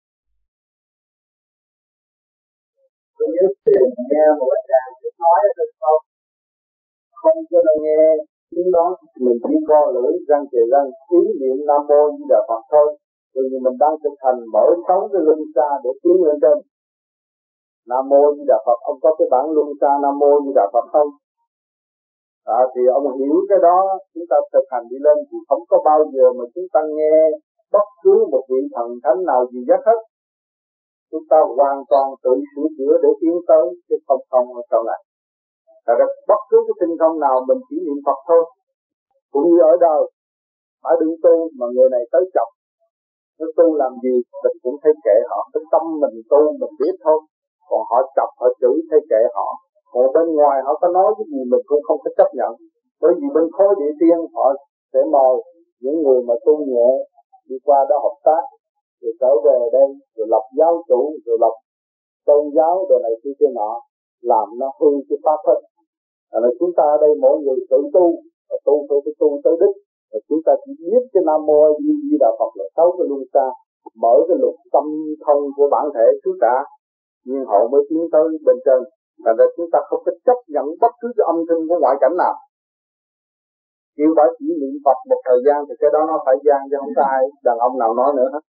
Speaker 2: Tôi nhớ nghe một cái tràng nói ở trên câu không cho nó nghe tiếng đó, mình chỉ co lưỡi răng kề răng ý niệm Nam Mô Di Đà Phật thôi. Bởi vì mình đang thực hành mở sống cái luân xa để tiến lên trên. Nam Mô Di Đà Phật, ông có cái bản luân xa Nam Mô Di Đà Phật không? Thì ông hiểu cái đó, chúng ta thực hành đi lên thì không có bao giờ mà chúng ta nghe bất cứ một vị thần thánh nào gì hết hết. Chúng ta hoàn toàn tự sửa chữa để tiến tới cái không ở sau này. Thật ra bất cứ cái tinh không nào mình chỉ niệm Phật thôi. Cũng như ở đời, phải đừng tu mà người này tới chọc. Nó tu làm gì mình cũng thấy kệ họ, cái tâm mình tu mình biết thôi. Còn họ chọc họ chửi thấy kệ họ. Còn bên ngoài họ có nói cái gì mình cũng không có chấp nhận. Bởi vì bên khối địa tiên họ sẽ mời những người mà tu nhẹ đi qua đó hợp tác, rồi trở về đây, rồi lập giáo chủ, rồi lập tôn giáo, rồi này kia nọ, làm nó hư cái pháp hết. Là chúng ta ở đây mỗi người tự tu, và tu phải tu tới đích. Và chúng ta chỉ biết cái Nam Mô Di Đà Phật là 6 cái luân xa, mở cái lục tâm thông của bản thể trước đã, nhưng họ mới tiến tới bên trên. Thành ra chúng ta không có chấp nhận bất cứ cái âm thanh của ngoại cảnh nào. Nếu phải chỉ niệm Phật một thời gian thì cái đó nó phải gian, chứ không có ai đàn ông nào nói nữa hết.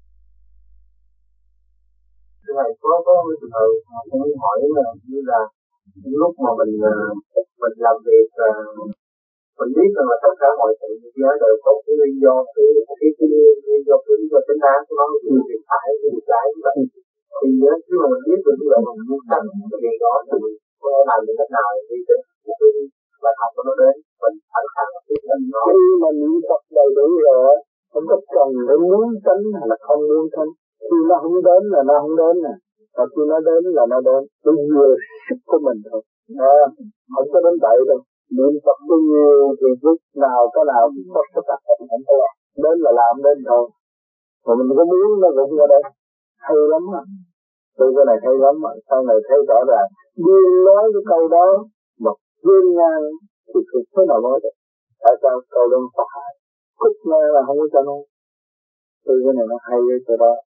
Speaker 13: Thưa thầy, có trường hợp tôi muốn hỏi là như là lúc mà mình làm việc, mình biết rằng là tất cả mọi sự giới đều có cái lý do, cái lý do chính đáng của nó, cái việc phải, cái việc trái như vậy. Thì khi mà mình biết được như vậy, mình muốn tránh cái việc đó thì mình có thể làm được cách nào để đi đến cái bài học của nó đến, mình sẵn sàng tiếp nhận nó.
Speaker 2: Khi mà niệm Phật đầy đủ rồi, không có cần phải muốn tránh hay là không muốn tránh. Khi nó không đến là nó không đến nè, và khi nó đến là nó đến. Nó vừa sức của mình thôi, không có đến vậy đâu. Niệm Phật bao nhiêu thì lúc nào cái nào cũng có tất cả không có đến là làm đến thôi. Mà mình có muốn nó cũng ở đây, hay lắm á. Tôi cái này hay lắm á, sau này thấy rõ ràng. Điên nói cái câu đó mà điên ngang thì không thế nào nói được. Tại sao câu đó phải cút nghe là không có cho nói. Tôi cái này nó hay cái chỗ đó.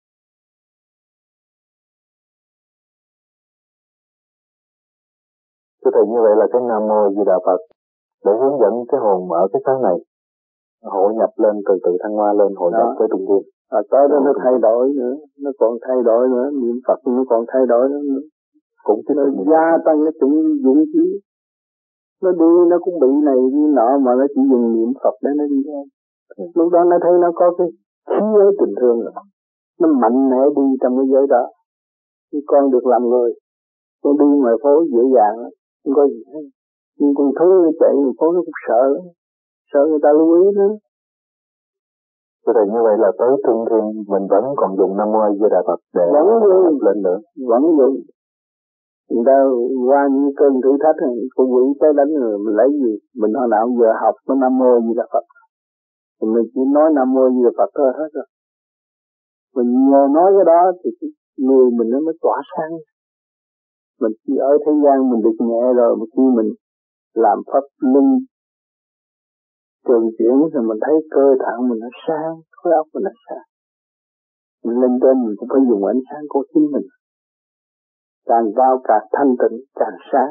Speaker 1: Thưa thầy, như vậy là cái Nam Mô Di Đà Phật để hướng dẫn cái hồn ở cái sáng này hội nhập lên, từ thăng hoa lên, hội nhập với trung thiên.
Speaker 2: Tới đó nó thay đổi nữa, nó còn thay đổi nữa, niệm Phật nó còn thay đổi nữa. Cũng chỉ nó gia tăng cái chủng dũng khí. Nó đi nó cũng bị này đi nọ mà nó chỉ dùng niệm Phật để nó đi thôi. Lúc đó nó thấy nó có cái khí giới tình thương rồi. Nó mạnh mẽ đi trong cái giới đó. Chứ con được làm người. Con đi ngoài phố dễ dàng lắm, không có gì hết. Nhưng con thứ nó chạy ngoài phố nó cũng sợ lắm. Sợ người ta lưu ý nữa.
Speaker 1: Thưa thầy, như vậy là tới trung thiên mình vẫn còn dùng Nam Mô A Di Đà Phật để lên nữa.
Speaker 2: Vẫn dùng. Người ta qua những cơn thử thách này, con quỷ tới đánh rồi mình lấy gì? Mình hồi nào giờ học có Nam Mô A Di Đà Phật. Thì mình chỉ nói Nam Mô A Di Đà Phật thôi hết rồi. Mình nhờ nói cái đó thì người mình nó mới tỏa sáng. Mình chỉ ở thế gian mình được nhẹ rồi, mà khi mình làm pháp luân trường chuyển thì mình thấy cơ thể mình nó sáng, khối óc mình nó sáng. Mình lên trên mình cũng phải dùng ánh sáng của chính mình. Càng cao càng thanh tịnh, càng sáng.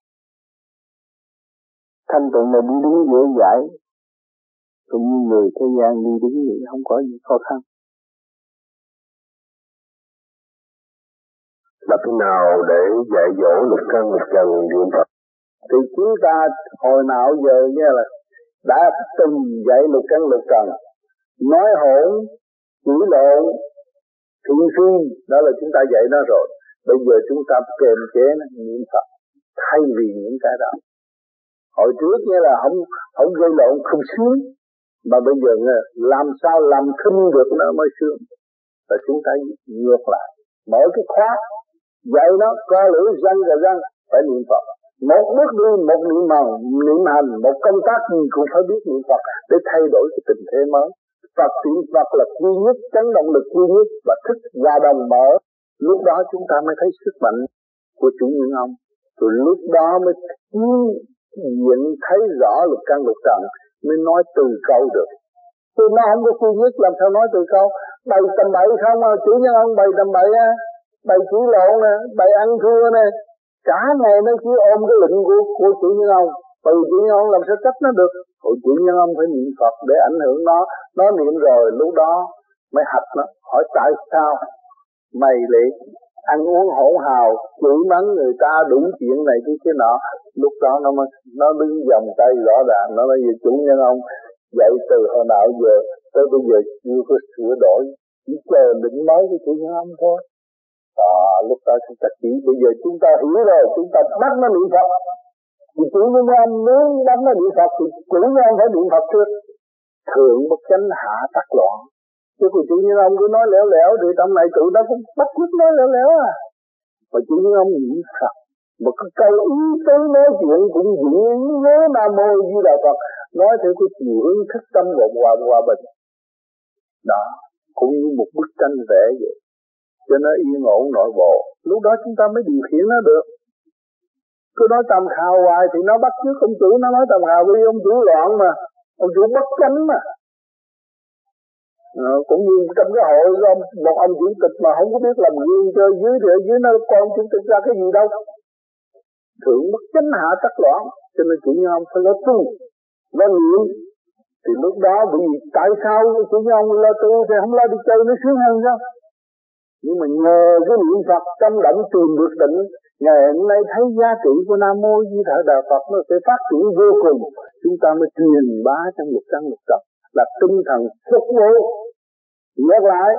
Speaker 2: Thanh tịnh là đi đứng dễ dãi, cũng như người thế gian đi đứng vậy không có gì khó khăn.
Speaker 1: Làm thế nào để dạy dỗ lục căn lục trần niệm Phật?
Speaker 2: Thì chúng ta hồi nào giờ nghe là đã từng dạy lục căn lục trần, nói hỗn, chửi lộn, thiện phi, đó là chúng ta dạy nó rồi. Bây giờ chúng ta kềm chế niệm Phật thay vì những cái đó. Hồi trước nghe là không gây lộn không sướng, mà bây giờ nghe làm sao làm thinh được nó mới sướng. Và chúng ta ngược lại, mở cái khóa dạy nó co lưỡi răng và răng phải niệm Phật. Một bước đi, một niệm hành, một công tác gì cũng phải biết niệm Phật để thay đổi cái tình thế mới. Phật niệm Phật là duy nhất, chấn động lực duy nhất và thức và đồng mở. Lúc đó chúng ta mới thấy sức mạnh của chủ nhân ông. Rồi lúc đó mới nhận thấy rõ lục căn lục trần, mới nói từ câu được. Tôi nó không có duy nhất làm sao nói từ câu. Bày tầm bậy không à, chủ nhân ông bày tầm bậy á, bày chỉ lộn nè, bày ăn thua nè. Cả ngày nó chỉ ôm cái lệnh của chủ nhân ông. Từ chủ nhân ông làm sao trách nó được. Rồi chủ nhân ông phải niệm Phật để ảnh hưởng nó niệm rồi lúc đó mới hạch nó. Hỏi tại sao mày lại ăn uống hỗn hào, chửi mắng người ta đủ chuyện này cái nọ. Lúc đó nó đứng vòng tay rõ ràng, nó nói về chủ nhân ông dạy từ hồi nào giờ tới bây giờ chưa có sửa đổi, chỉ chờ định mới của chủ nhân ông thôi. Lúc đó chúng ta chỉ bây giờ chúng ta hiểu rồi, chúng ta bắt nó niệm Phật. Thì chủ nhân ông muốn bắt nó niệm Phật thì chủ nhân ông phải niệm Phật trước. Thượng bất chánh hạ tắc loạn. Chứ còn chủ nhân ông cứ nói lẻo lẻo thì trong này tụi nó cũng bắt quyết nói lẻo lẻo à. Mà chủ nhân ông niệm Phật. Một cái câu ý tứ nói chuyện cũng diễn nhớ Nam Mô Di Đà Phật. Nói theo cái chiều hướng thức tâm hòa bình. Đó, cũng như một bức tranh vẽ vậy. Cho nó yên ổn nội bộ. Lúc đó chúng ta mới điều khiển nó được. Cứ nói tầm khào hoài thì nó bắt chước ông chủ, nó nói tầm khào vì ông chủ loạn mà. Ông chủ bất chánh mà. Cũng như trong cái hội một ông chủ tịch mà không có biết làm gương cho dưới thì ở dưới nó con chủ tịch ra cái gì đâu. Thượng bất chánh hạ tắc loạn. Cho nên chủ nhân ông phải lo tu và niệm. Thì lúc đó bởi vì tại sao chủ nhân ông lo tu thì không lo đi chơi nó sướng hơn sao? Nhưng mà nhờ cái niệm Phật trong động tìm được định, ngày hôm nay thấy giá trị của Nam Mô Di Đà Phật nó sẽ phát triển vô cùng. Chúng ta mới truyền bá trong lục căn lục trần là tinh thần xuất vô. Nhắc lại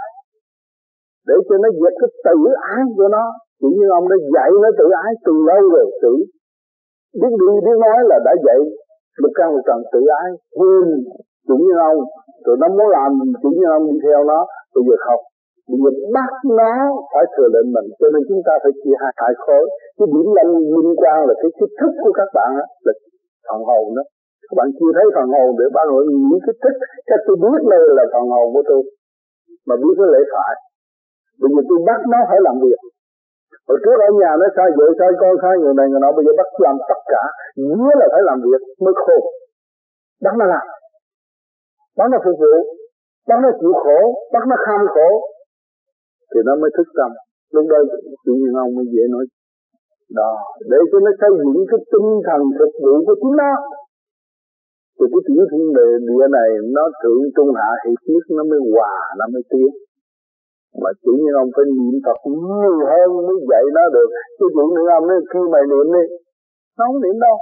Speaker 2: để cho nó diệt cái tự ái của nó. Chỉ như ông đã dạy nó tự ái từ lâu rồi, tự biết đi biết nói là đã dạy lục căn lục trần tự ái quên chủ như ông, rồi nó muốn làm chủ như ông đi theo nó. Bây giờ không, bây giờ bắt nó phải thừa lệnh mình. Cho nên chúng ta phải chia hai khối. Cái điểm liên quan là cái thức của các bạn đó, là phần hồn đó. Các bạn chưa thấy phần hồn để ban hội nghĩ cái thức. Các tôi biết đây là phần hồn của tôi, mà biết cái lễ phải. Bây giờ tôi bắt nó phải làm việc. Hồi trước ở nhà nó sai vợ sai con sai người này người nọ, bây giờ bắt làm tất cả. Nhớ là phải làm việc mới khô. Bắt nó làm, bắt nó phục vụ, bắt nó chịu khổ, bắt nó kham khổ, thì nó mới thức tâm. Lúc đây tự nhiên ông mới dễ nói đó, để cho nó xây dựng cái tinh thần phục vụ của chính nó. Thì cái tiểu thiên địa này nó thượng trung hạ hiệp nhất nó mới hòa, nó mới tiến. Mà chủ nhân ông phải niệm Phật nhiều hơn mới dạy nó được. Chứ chủ nhân ông nói khi mày niệm đi, nó không niệm đâu.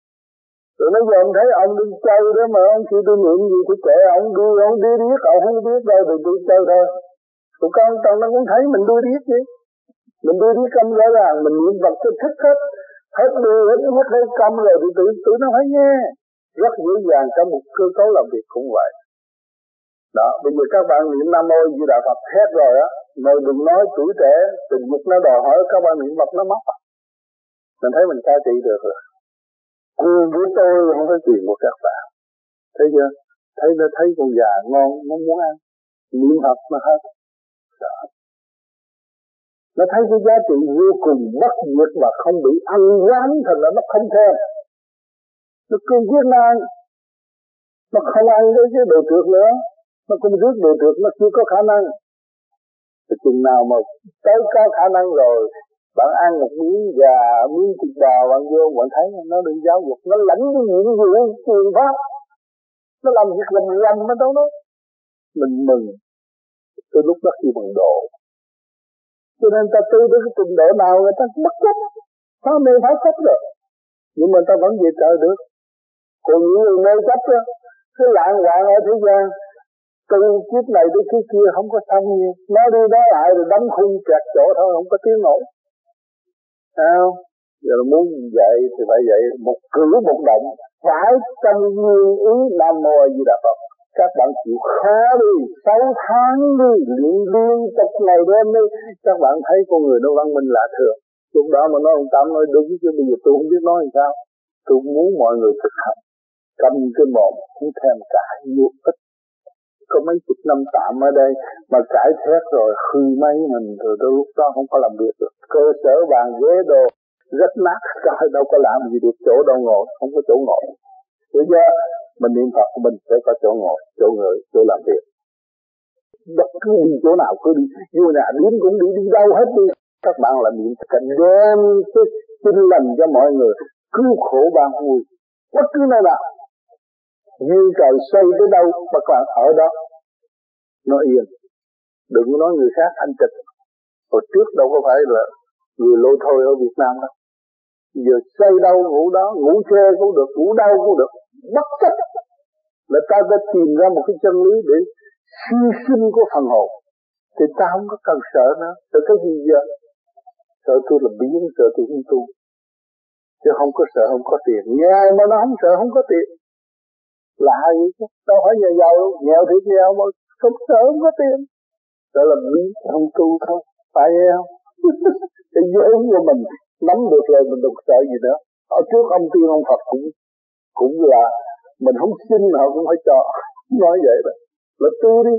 Speaker 2: Rồi nó giờ ông thấy ông đi chơi đó mà ông kêu tôi niệm gì tôi kệ ông đi riết, ông không biết đâu thì tôi chơi thôi. Tụi con trong nó cũng thấy mình đuôi riết chứ. Mình đuôi riết câm rõ ràng, mình niệm Phật tôi thích hết đưa hết câm rồi thì tụi nó phải nghe. Rất dễ dàng trong một cơ cấu làm việc cũng vậy. Đó, bây giờ các bạn niệm Nam Mô Di Đà Phật hết rồi á, mà đừng nói tuổi trẻ, tình dục nó đòi hỏi các bạn niệm Phật nó mất. Mình thấy mình cai trị được rồi. Quyền của tôi không phải quyền của các bạn. Thấy chưa? Thấy con già ngon, nó muốn ăn. Niệm Phật nó hết. Đó. Nó thấy cái giá trị vô cùng bất diệt và không bị ăn quán, thành là nó không thèm. Nó cương quyết nó ăn. Nó không ăn cái đồ trượt nữa. Nó cũng rước đồ trượt, nó chưa có khả năng. Thì chừng nào mà tới có khả năng rồi, bạn ăn một miếng gà, miếng thịt bò, bạn vô, bạn thấy nó được giáo dục, nó lãnh cái nhiệm vụ truyền pháp. Nó làm việc lầm ở đâu đó. Mình mừng. Từ lúc đó khi bằng độ. Cho nên ta tư đến cái trình độ nào người ta bất chấp. Phá mê phá chấp rồi. Nhưng mà ta vẫn về trời được. Còn những người mê chấp đó, cứ lạng hoạn ở thế gian, từ kiếp này tới kiếp kia không có xong gì. Nó đi đó lại rồi đóng khung kẹt chỗ thôi, không có tiếng nổi. Sao? Giờ là muốn dạy thì phải dạy một cử một động, phải trong nguyên ý Nam Mô A Di Đà Phật. Các bạn chịu khó đi, 6 tháng đi, luyện liên tục ngày đêm đi, các bạn thấy con người nó văn minh lạ thường. Lúc đó mà nói ông Tám nói đúng, chứ bây giờ tôi không biết nói làm sao. Tôi muốn mọi người thực hành, cầm cái mồm không thèm cãi vô ích. Có mấy chục năm tạm ở đây mà cãi thét rồi hư mấy mình rồi tới lúc đó không có làm việc được. Cơ sở bàn ghế đồ rất nát, trời đâu có làm gì được, chỗ đâu ngồi, không có chỗ ngồi. Bây giờ mình niệm Phật mình sẽ có chỗ ngồi, chỗ ngồi, chỗ làm việc. Bất cứ đi chỗ nào cứ đi, vô nhà điếm cũng đi đâu hết đi. Các bạn là niệm cảnh đem cái tin lành cho mọi người, cứu khổ ban vui. Bất cứ nơi nào, như trời xoay tới đâu các bạn ở đó, nó yên. Đừng có nói người khác anh Trịch. Hồi trước đâu có phải là người lôi thôi ở Việt Nam đâu. Giờ xây đâu ngủ đó, ngủ xe cũng được, ngủ đâu cũng được. Bất chấp là ta đã tìm ra một cái chân lý để siêu sinh của phần hồn. Thì ta không có cần sợ nữa. Sợ cái gì giờ? Sợ tôi là biến, sợ tôi không tu. Chứ không có sợ không có tiền. Nghe mà nó không sợ không có tiền. Lạ vậy chứ. Đâu phải nhà giàu đâu. Nghèo thì nghèo mà không sợ không có tiền. Sợ là biến không tu thôi. Phải không? Cái vốn của mình nắm được rồi mình đừng sợ gì nữa. Ở trước ông tiên ông Phật cũng là mình không xin họ cũng phải cho. Nói vậy đó. Là tu đi.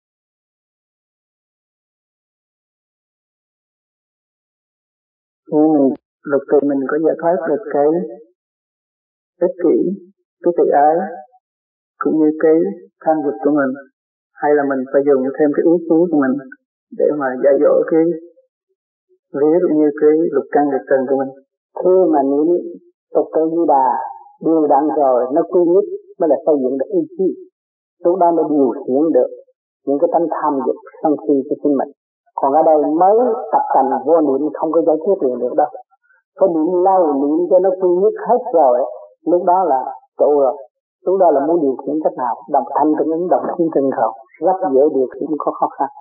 Speaker 9: Như mình luật từ mình có giải thoát được cái ích kỷ, cái tự ái cũng như cái tham dục của mình, hay là mình phải dùng thêm cái ý chí của mình để mà dạy dỗ cái vía cũng như cái lục căn lục trần của mình.
Speaker 12: Khi mà niệm tục tự Di Đà đều đặn rồi nó quy nhất mới là xây dựng được ý chí. Lúc đó mới điều khiển được những cái tánh tham dục sân si của chính mình. Còn ở đây mới tập thành vô niệm không có giải quyết liền được đâu. Phải niệm lâu, niệm cho nó quy nhất hết rồi, lúc đó là trụ rồi. Lúc đó là muốn điều khiển cách nào, đồng thanh tương ứng, đồng thiên tương hợp, rất dễ điều khiển, có khó khăn.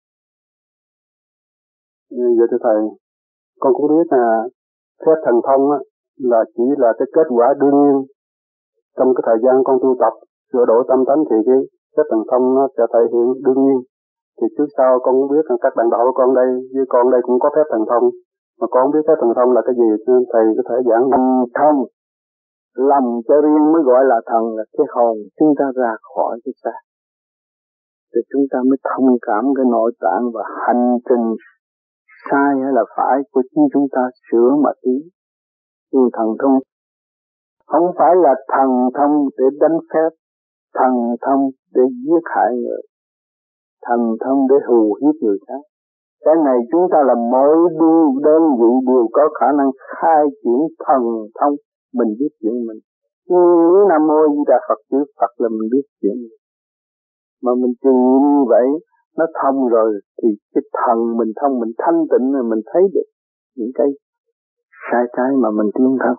Speaker 1: Vậy thưa Thầy, con cũng biết là phép thần thông á, là chỉ là cái kết quả đương nhiên. Trong cái thời gian con tu tập, sửa đổi tâm tánh thì cái phép thần thông nó sẽ thể hiện đương nhiên. Thì trước sau con cũng biết là các bạn đạo của con đây, với con đây cũng có phép thần thông. Mà con không biết phép thần thông là cái gì, nên Thầy có thể giảng
Speaker 2: thông. Lầm cho riêng mới gọi là thần, là cái hồn chúng ta ra khỏi cái xác. Thì chúng ta mới thông cảm cái nội tạng và hành trình sai hay là phải của chính chúng ta sửa mà tiến. Nhưng thần thông không phải là thần thông để đánh phép, thần thông để giết hại người, thần thông để hù hiếp người khác. Cái này chúng ta là mỗi đơn vị đều có khả năng khai triển thần thông, mình biết chuyện mình. Nếu Nam Mô Di Đà Phật chữ Phật là mình biết chuyện mình. Mà mình chịu như vậy, nó thông rồi thì cái thần mình thông, mình thanh tịnh rồi mình thấy được những cái sai trái mà mình tiến thân.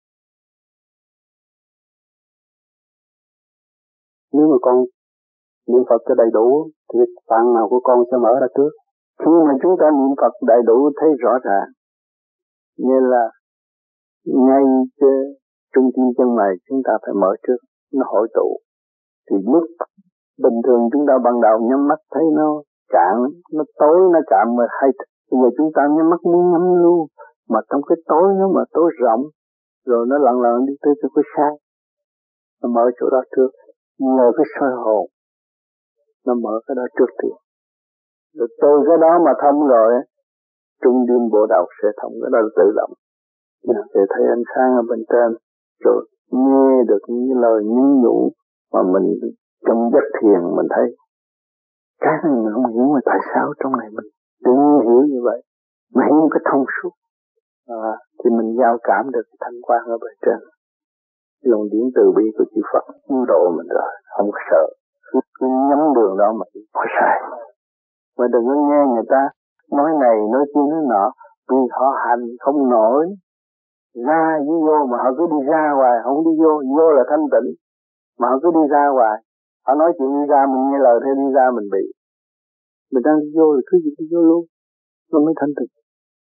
Speaker 1: Nếu mà con niệm Phật cho đầy đủ thì tạng nào của con sẽ mở ra trước?
Speaker 2: Khi mà chúng ta niệm Phật đầy đủ thấy rõ ràng, như là ngay trung tim chân mày chúng ta phải mở trước, nó hội tụ. Thì lúc bình thường chúng ta ban đầu nhắm mắt thấy nó cạn, nó tối nó cạn mà hay. Bây giờ chúng ta nhắm mắt muốn nhắm luôn, mà trong cái tối nó mà tối rộng, rồi nó lần lần đi tới cái sáng. Nó mở chỗ đó trước, nhờ cái soi hồn, nó mở cái đó trước tiên. Rồi từ cái đó mà thông rồi, trung tim bộ đầu sẽ thông, cái đó là tự động. Để thấy ánh sáng ở bên trên, rồi nghe được những lời nhắn nhủ mà mình trong giấc thiền mình thấy. Cái này mình không hiểu mà tại sao trong này mình đừng hiểu như vậy. Mà hiểu cái thông suốt. Thì mình giao cảm được thanh quan ở bên trên. Luồng điển từ bi của chư Phật độ mình rồi, không có sợ. Cứ nhắm đường đó mà có sai. Mà đừng có nghe người ta nói này, nói kia, nói nọ. Vì họ hành không nổi. Ra với vô mà họ cứ đi ra hoài, không đi vô. Vô là thanh tịnh. Mà họ cứ đi ra hoài. Họ nói chuyện đi ra, mình nghe lời theo đi ra mình bị. Mình đang đi vô thì cứ gì đi vô luôn. Nó mới thanh tịnh.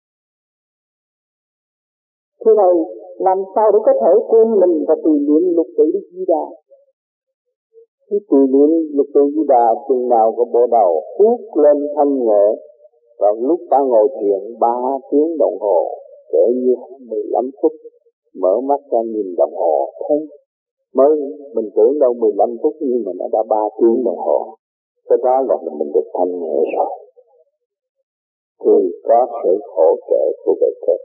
Speaker 3: Thưa Thầy, làm sao để có thể quên mình và tùy niệm lục tự Di Đà?
Speaker 2: Khi tùy niệm lục tự Di Đà, chừng nào có bộ đầu hút lên thanh nhẹ, và lúc ta ngồi thiền 3 tiếng đồng hồ,
Speaker 14: cỡ như 15 phút, mở mắt ra nhìn đồng hồ thấy mới mình tưởng đâu 15 phút nhưng mà nó đã 3 tiếng đồng hồ. Cái đó là mình được thanh nhẹ rồi. Thì có sự hỗ trợ của bề trên.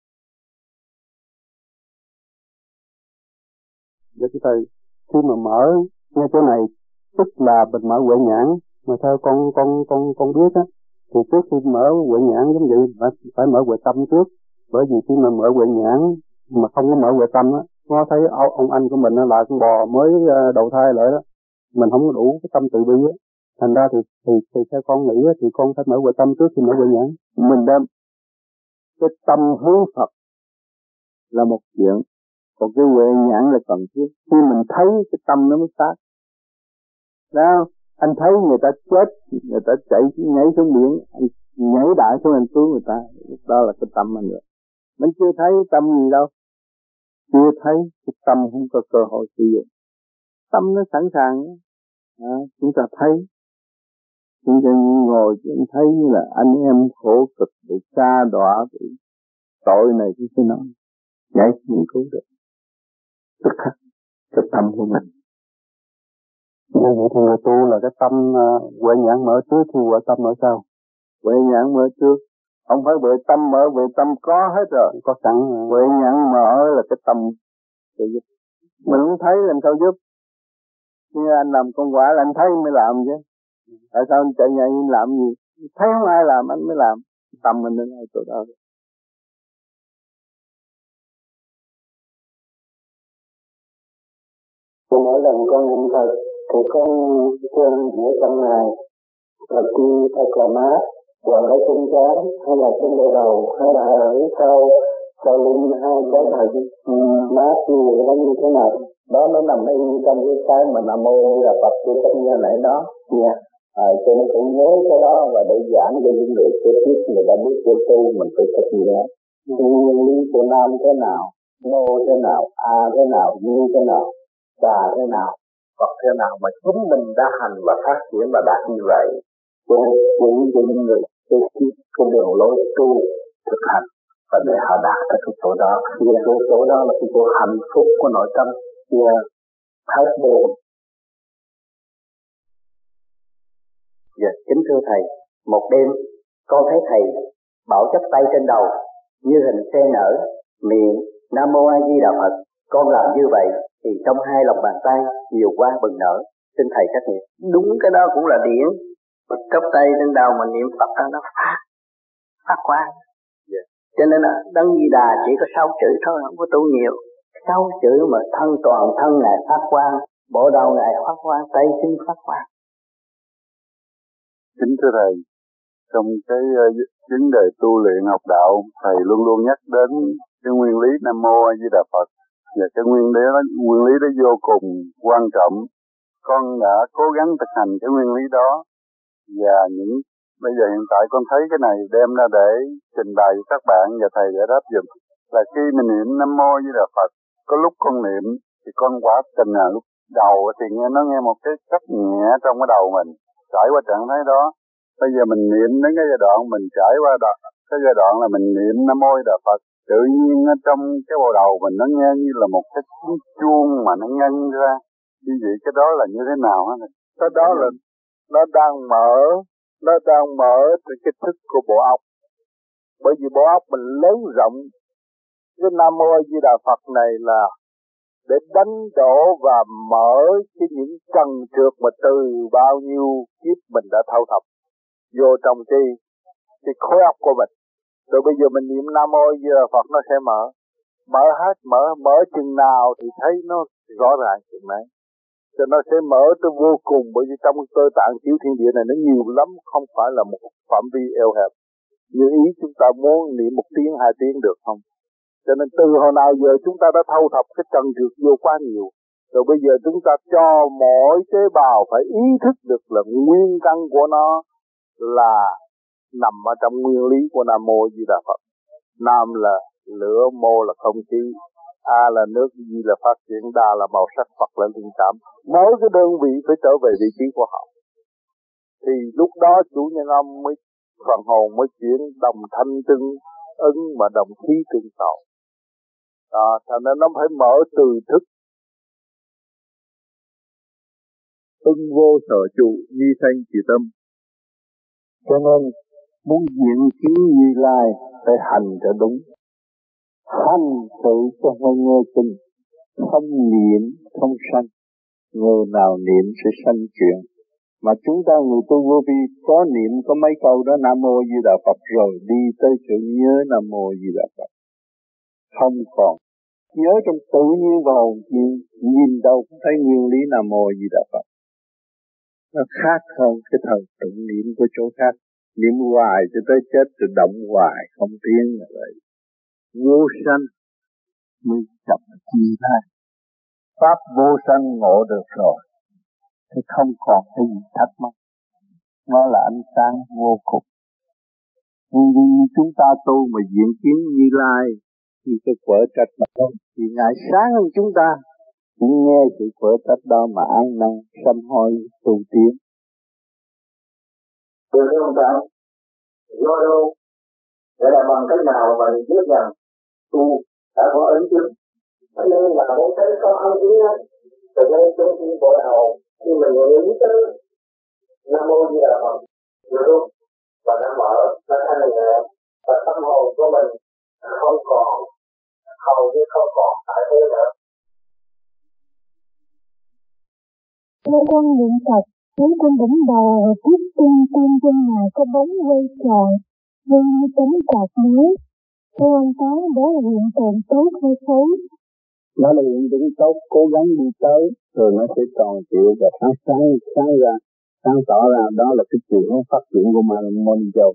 Speaker 15: Dạ thưa thầy, khi mà mở ngay chỗ này tức là mình mở huệ nhãn, mà theo con biết á, thì trước khi mở huệ nhãn giống vậy phải mở huệ tâm trước, bởi vì khi mà mở huệ nhãn mà không có mở huệ tâm á, có thấy ông anh của mình là con bò mới đầu thai lại đó, mình không có đủ cái tâm từ bi á, thành ra thì theo con nghĩ á, thì con phải mở huệ tâm trước khi mở huệ nhãn.
Speaker 14: Mình đem cái tâm hướng Phật là một chuyện, còn cái huệ nhãn là cần thiết. Khi mình thấy cái tâm nó mới phát. Đó, anh thấy người ta chết, người ta chạy nhảy xuống biển, anh nhảy đại xuống anh cứu người ta, đó là cái tâm mình rồi. Mình chưa thấy tâm gì đâu, chưa thấy cái tâm không có cơ hội sử dụng. Tâm nó sẵn sàng, chúng ta thấy, chúng ta ngồi chúng thấy là anh em khổ cực bị sa đọa, bị tội này chúng ta nói, nhảy xuống cứu được. Tức khắc cái tâm của mình.
Speaker 15: Vậy thì người tu là cái tâm huệ nhãn mở trước thì huệ tâm mở sau.
Speaker 14: Huệ nhãn mở trước, không phải huệ tâm mở, huệ tâm có hết rồi,
Speaker 15: có sẵn.
Speaker 14: Huệ nhãn mở là cái tâm để giúp. Mình không thấy làm sao giúp. Như anh làm công quả là anh thấy mới làm chứ. Tại sao anh chạy nhảy làm gì? Thấy không ai làm anh mới làm. Tâm mình đến ở chỗ đó.
Speaker 2: Mỗi lần con niệm Phật thì con trên giữa trong này Phật chi thật là mát, hoặc ở trên trán hay là trên đôi đầu hay là ở sau lưng hai cái thật mát như vậy nó như thế nào đó, nó nằm yên trong cái mà Nam Mô là Phật của trong nhà này đó nha. Cho nên cũng nhớ cái đó và để giảng cho những người kế tiếp người ta biết vô tu mình phải thực hiện. Nguyên lý của Nam thế nào, Mô thế nào, A thế nào, Như thế nào, Đà thế nào, Phật thế nào mà chúng mình đã hành và phát triển và đạt như vậy. Cho nên những người kế tiếp cái đường lối tu thực hành và để họ đạt tới cái chỗ đó. Cái chỗ đó là cái chỗ hạnh phúc của nội tâm. Hết buồn.
Speaker 5: Dạ, kính thưa thầy, một đêm con thấy thầy bảo chắp tay trên đầu như hình sen nở, miệng Nam Mô A Di Đà Phật. Con làm như vậy thì trong hai lòng bàn tay nhiều hoa bừng nở. Xin thầy trách nhiệm.
Speaker 8: Đúng, cái đó cũng là điển. Chắp tay trên đầu mà niệm Phật nó phát quang. Cho nên là Đấng Di Đà chỉ có 6 chữ thôi, không có tu nhiều. 6 chữ mà thân toàn thân Ngài phát quang, bộ đầu Ngài phát quang, tay chân phát quang.
Speaker 6: Kính thưa thầy, trong cái vấn đề tu luyện học đạo, thầy luôn luôn nhắc đến cái nguyên lý Nam Mô A Di Đà Phật, và cái nguyên lý đó vô cùng quan trọng. Con đã cố gắng thực hành cái nguyên lý đó, và bây giờ hiện tại con thấy cái này đem ra để trình bày với các bạn và thầy để đáp giùm. Là khi mình niệm Nam Mô A Di Đà Phật, có lúc con niệm thì con quả tình là lúc đầu thì nó nghe một cái cách nhẹ trong cái đầu mình, trải qua trạng thái đó. Bây giờ mình niệm đến cái giai đoạn mình trải qua cái giai đoạn là mình niệm Nam Mô A Di Đà Phật, tự nhiên ở trong cái bộ đầu mình nó nghe như là một cái chuông mà nó ngân ra. Như vậy cái đó là như thế nào hả?
Speaker 1: Cái đó là nó đang mở cái thức của bộ óc. Bởi vì bộ óc mình lớn rộng. Cái Nam Mô A Di Đà Phật này là để đánh đổ và mở những trần trượt mà từ bao nhiêu kiếp mình đã thâu thập vô trong cái khối óc của mình. Rồi bây giờ mình niệm Nam Mô A Di Đà Phật nó sẽ mở hết, mở chừng nào thì thấy nó rõ ràng chừng này. Cho nó sẽ mở tới vô cùng, bởi vì trong cơ tạng tiểu thiên địa này nó nhiều lắm, không phải là một phạm vi eo hẹp. Như ý chúng ta muốn niệm 1 tiếng 2 tiếng được không? Cho nên từ hồi nào giờ chúng ta đã thâu thập cái trần trượt vô quá nhiều. Rồi bây giờ chúng ta cho mỗi tế bào phải ý thức được là nguyên căn của nó là nằm ở trong nguyên lý của Nam Mô Di Đà Phật. Nam là lửa, Mô là không khí, A là nước, Di là phát triển, Đa là màu sắc, Phật là tình cảm. Mỗi cái đơn vị phải trở về vị trí của họ. Thì lúc đó chủ nhân ông mới phần hồn mới chuyển đồng thanh tưng ứng mà đồng khí tương cầu. Thành ra nó phải mở từ thức. Ưng vô sở trụ, nhi sanh chỉ tâm.
Speaker 14: Cho nên muốn diện kiến Như Lai phải hành cho đúng. Hành sự cho hơi nghe kinh, không niệm không sanh. Người nào niệm sẽ sanh chuyện. Mà chúng ta người tu vô vi có niệm có mấy câu đó Nam Mô Di Đà Phật rồi đi tới chỗ nhớ Nam Mô Di Đà Phật. Không còn nhớ trong tự nhiên và hồn nhiên, nhìn đâu cũng thấy nguyên lý Nam Mô Di Đà Phật. Nó khác hơn cái thời tụng niệm của chỗ khác. Niệm hoài cho tới chết rồi động hoài không tiến là vậy. Vô sanh mới chậm chi lai. Pháp vô sanh ngộ được rồi thì không còn cái gì thắc mắc. Nó là ánh sáng vô cùng. Vì chúng ta tu mà diễn kiến Như Lai thì cái quở trách mà không. Thì Ngài sáng hơn chúng ta. Chỉ nghe sự quở trách đó mà ăn năn sám hối tu tiến.
Speaker 13: Được không bạn? Do đâu? Để là bằng cách nào mà mình biết rằng tu đã có ấn chứng. Cho nên là muốn thấy có ấn chứng á. Từ đây trong khi bộ đầu khi mình nghĩ tới Nam Mô Di Đà Phật được không? Và nó mở, nó thanh nhẹ và tâm hồn của mình không còn, hầu như không còn tại thế nữa.
Speaker 4: Theo con niệm Phật, thấy trên đỉnh đầu tiếp tiên trên ngài có bóng quay tròn, như tấm quạt mới. Theo ông nói đó là hiện tượng tốt hay xấu?
Speaker 14: Đó là hiện tượng tốt, cố gắng đi tới, rồi nó sẽ tròn triệu và sáng ra, sáng tỏ ra đó là cái chuyện phát triển của môn châu.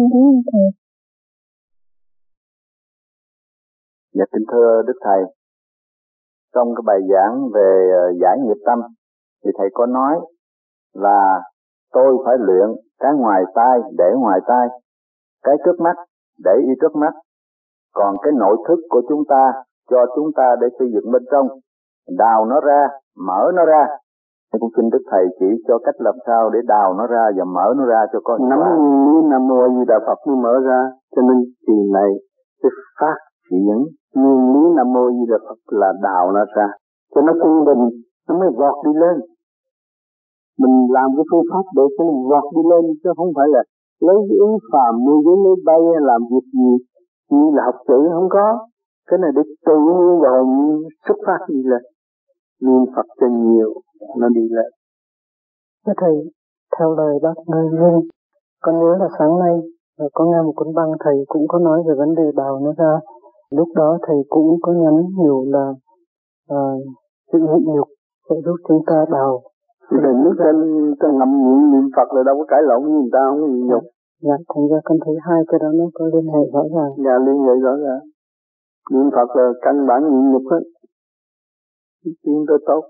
Speaker 6: Dạ kính thưa Đức Thầy, trong cái bài giảng về giải nghiệp tâm thì Thầy có nói là tôi phải luyện cái ngoài tai để ngoài tai, cái trước mắt để y trước mắt, còn cái nội thức của chúng ta cho chúng ta để xây dựng bên trong, đào nó ra, mở nó ra. Tôi cũng xin Đức Thầy chỉ cho cách làm sao để đào nó ra và mở nó ra cho con.
Speaker 14: Nắm nguyên lý Nam Mô Di Đà Phật mới mở ra, cho nên kỳ này cái phát triển nguyên lý Nam Mô Di Đà Phật là đào nó ra, cho nó quân bình, nó mới vọt đi lên. Mình làm cái phương pháp để cho nó vọt đi lên, chứ không phải là lấy cái ứng phàm nuôi với lấy bay hay làm việc gì như là học chữ không có. Cái này để tự nhiên và hồn nhiên xuất phát đi lên, niệm Phật cho nhiều nó đi lên.
Speaker 9: Thầy, theo lời bác Nơi Dung, con nhớ là sáng nay có nghe một cuốn băng thầy cũng có nói về vấn đề đào nó ra. Lúc đó thầy cũng có nhắn nhủ là sự nhịn nhục sẽ giúp chúng ta đào.
Speaker 14: Thì đừng nước trên ngậm niệm Phật là đâu có cãi lộn với người ta, không có nhịn nhục.
Speaker 9: Dạ, thành ra con thấy hai cái đó nó có liên hệ rõ ràng.
Speaker 14: Dạ, liên hệ rõ ràng. Niệm Phật là căn bản nhịn nhục hết. Tiến tới tốt.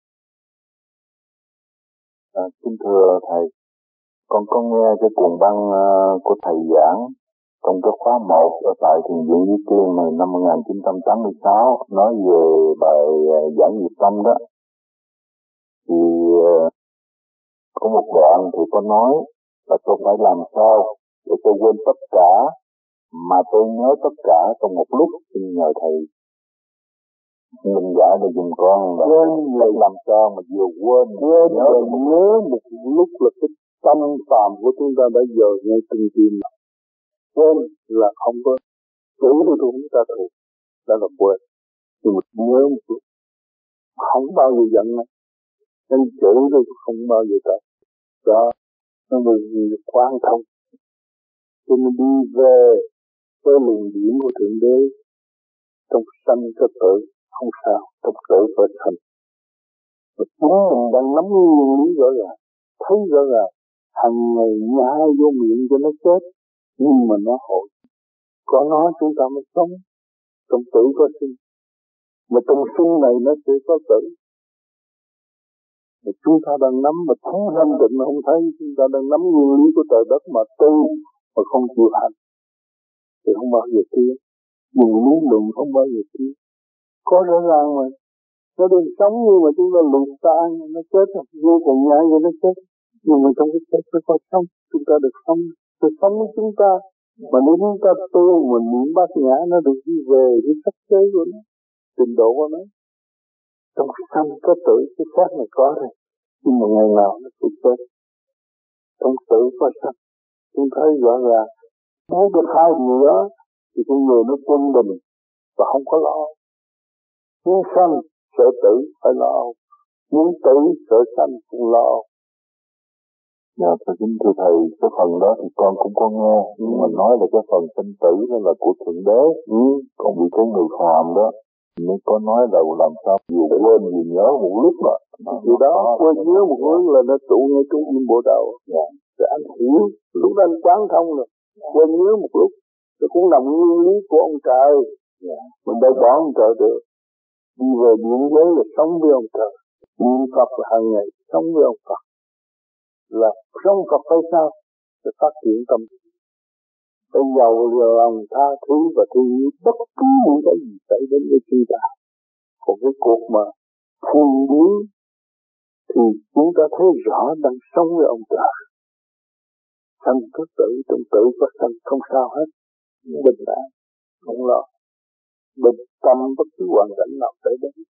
Speaker 1: Kính thưa Thầy, con có nghe cái cuồng băng của Thầy giảng trong cái khóa 1 ở tại Thiền viện Duy Tiên này năm 1986 nói về bài giải nghiệp tâm đó. Thì có một đoạn thì có nói là tôi phải làm sao để tôi quên tất cả mà tôi nhớ tất cả trong một lúc. Xin nhờ Thầy mình giải để dùm con là quên làm sao mà vừa quên nhớ một lúc là cái tâm phàm của chúng ta đã giờ ngay từng tim. Quên là không có chữ thì tôi không ta thuộc, đó là quên. Nhưng mà nhớ một lúc không bao giờ giận nữa, nên chữ tôi không bao giờ ta. Đó, nó là quan thông. Cho nên đi về với luồng điển của Thượng Đế, trong sanh có tự không sao, trong tự phải thành. Và chúng mình đang nắm nguyên lý rõ ràng, thấy rõ ràng, hàng ngày nhai vô miệng cho nó chết, nhưng mà nó hồi. Có nó chúng ta mới sống, trong tử có sinh. Mà trong sinh này nó sẽ có tử. Mà chúng ta đang nắm mà thắng thanh định mà không thấy, chúng ta đang nắm nguyên lý của trời đất mà tu mà không chịu hành thì không bao giờ tiến. Dùng lý luận không bao giờ tiến. Có rõ ràng mà nó đừng sống như mà chúng ta lụt ta nó chết rồi, vô cùng nhai cho nó chết. Nhưng mà trong cái chết nó có sống, chúng ta được sống. Sự sống của chúng ta
Speaker 14: Mà nếu chúng ta tu mình niệm bát nhã nó được đi về cái sắc giới của nó, trình độ của nó. Trong cái sanh có tử cái xác này có rồi, nhưng mà ngày nào nó cũng chết. Trong tử có sanh, chúng thấy rõ ràng. Muốn được hai điều đó thì con người nó quân bình và không có lo. Muốn sanh sợ tử phải lo, muốn tử sợ sanh cũng lo.
Speaker 1: Dạ, kính thưa thầy, cái phần đó thì con cũng có nghe, nhưng mà nói là cái phần sinh tử đó là của Thượng Đế, còn bị cái người phàm đó, mới có nói là làm sao vừa quên vừa nhớ một lúc mà.
Speaker 14: Thì đó, quên nhớ một lúc là nó trụ ngay trung tâm bộ đầu. Rồi anh hiểu, lúc đó anh quán thông rồi, quên nhớ một lúc, rồi cũng nằm nguyên lý của ông trời. Mình đâu bỏ ông trời được. Đi về biển giới là sống với ông trời, niệm Phật là hàng ngày sống với ông Phật. Là sống Phật phải sao? Để phát triển tâm. Bây giờ lòng tha thứ và thương yêu bất cứ những cái gì xảy đến với chúng ta. Còn cái cuộc mà thương biến thì chúng ta thấy rõ đang sống với ông trời. Sanh thức tử, trong tử có sanh không sao hết. Bình an, không lo. Bình tâm bất cứ hoàn cảnh nào xảy đến.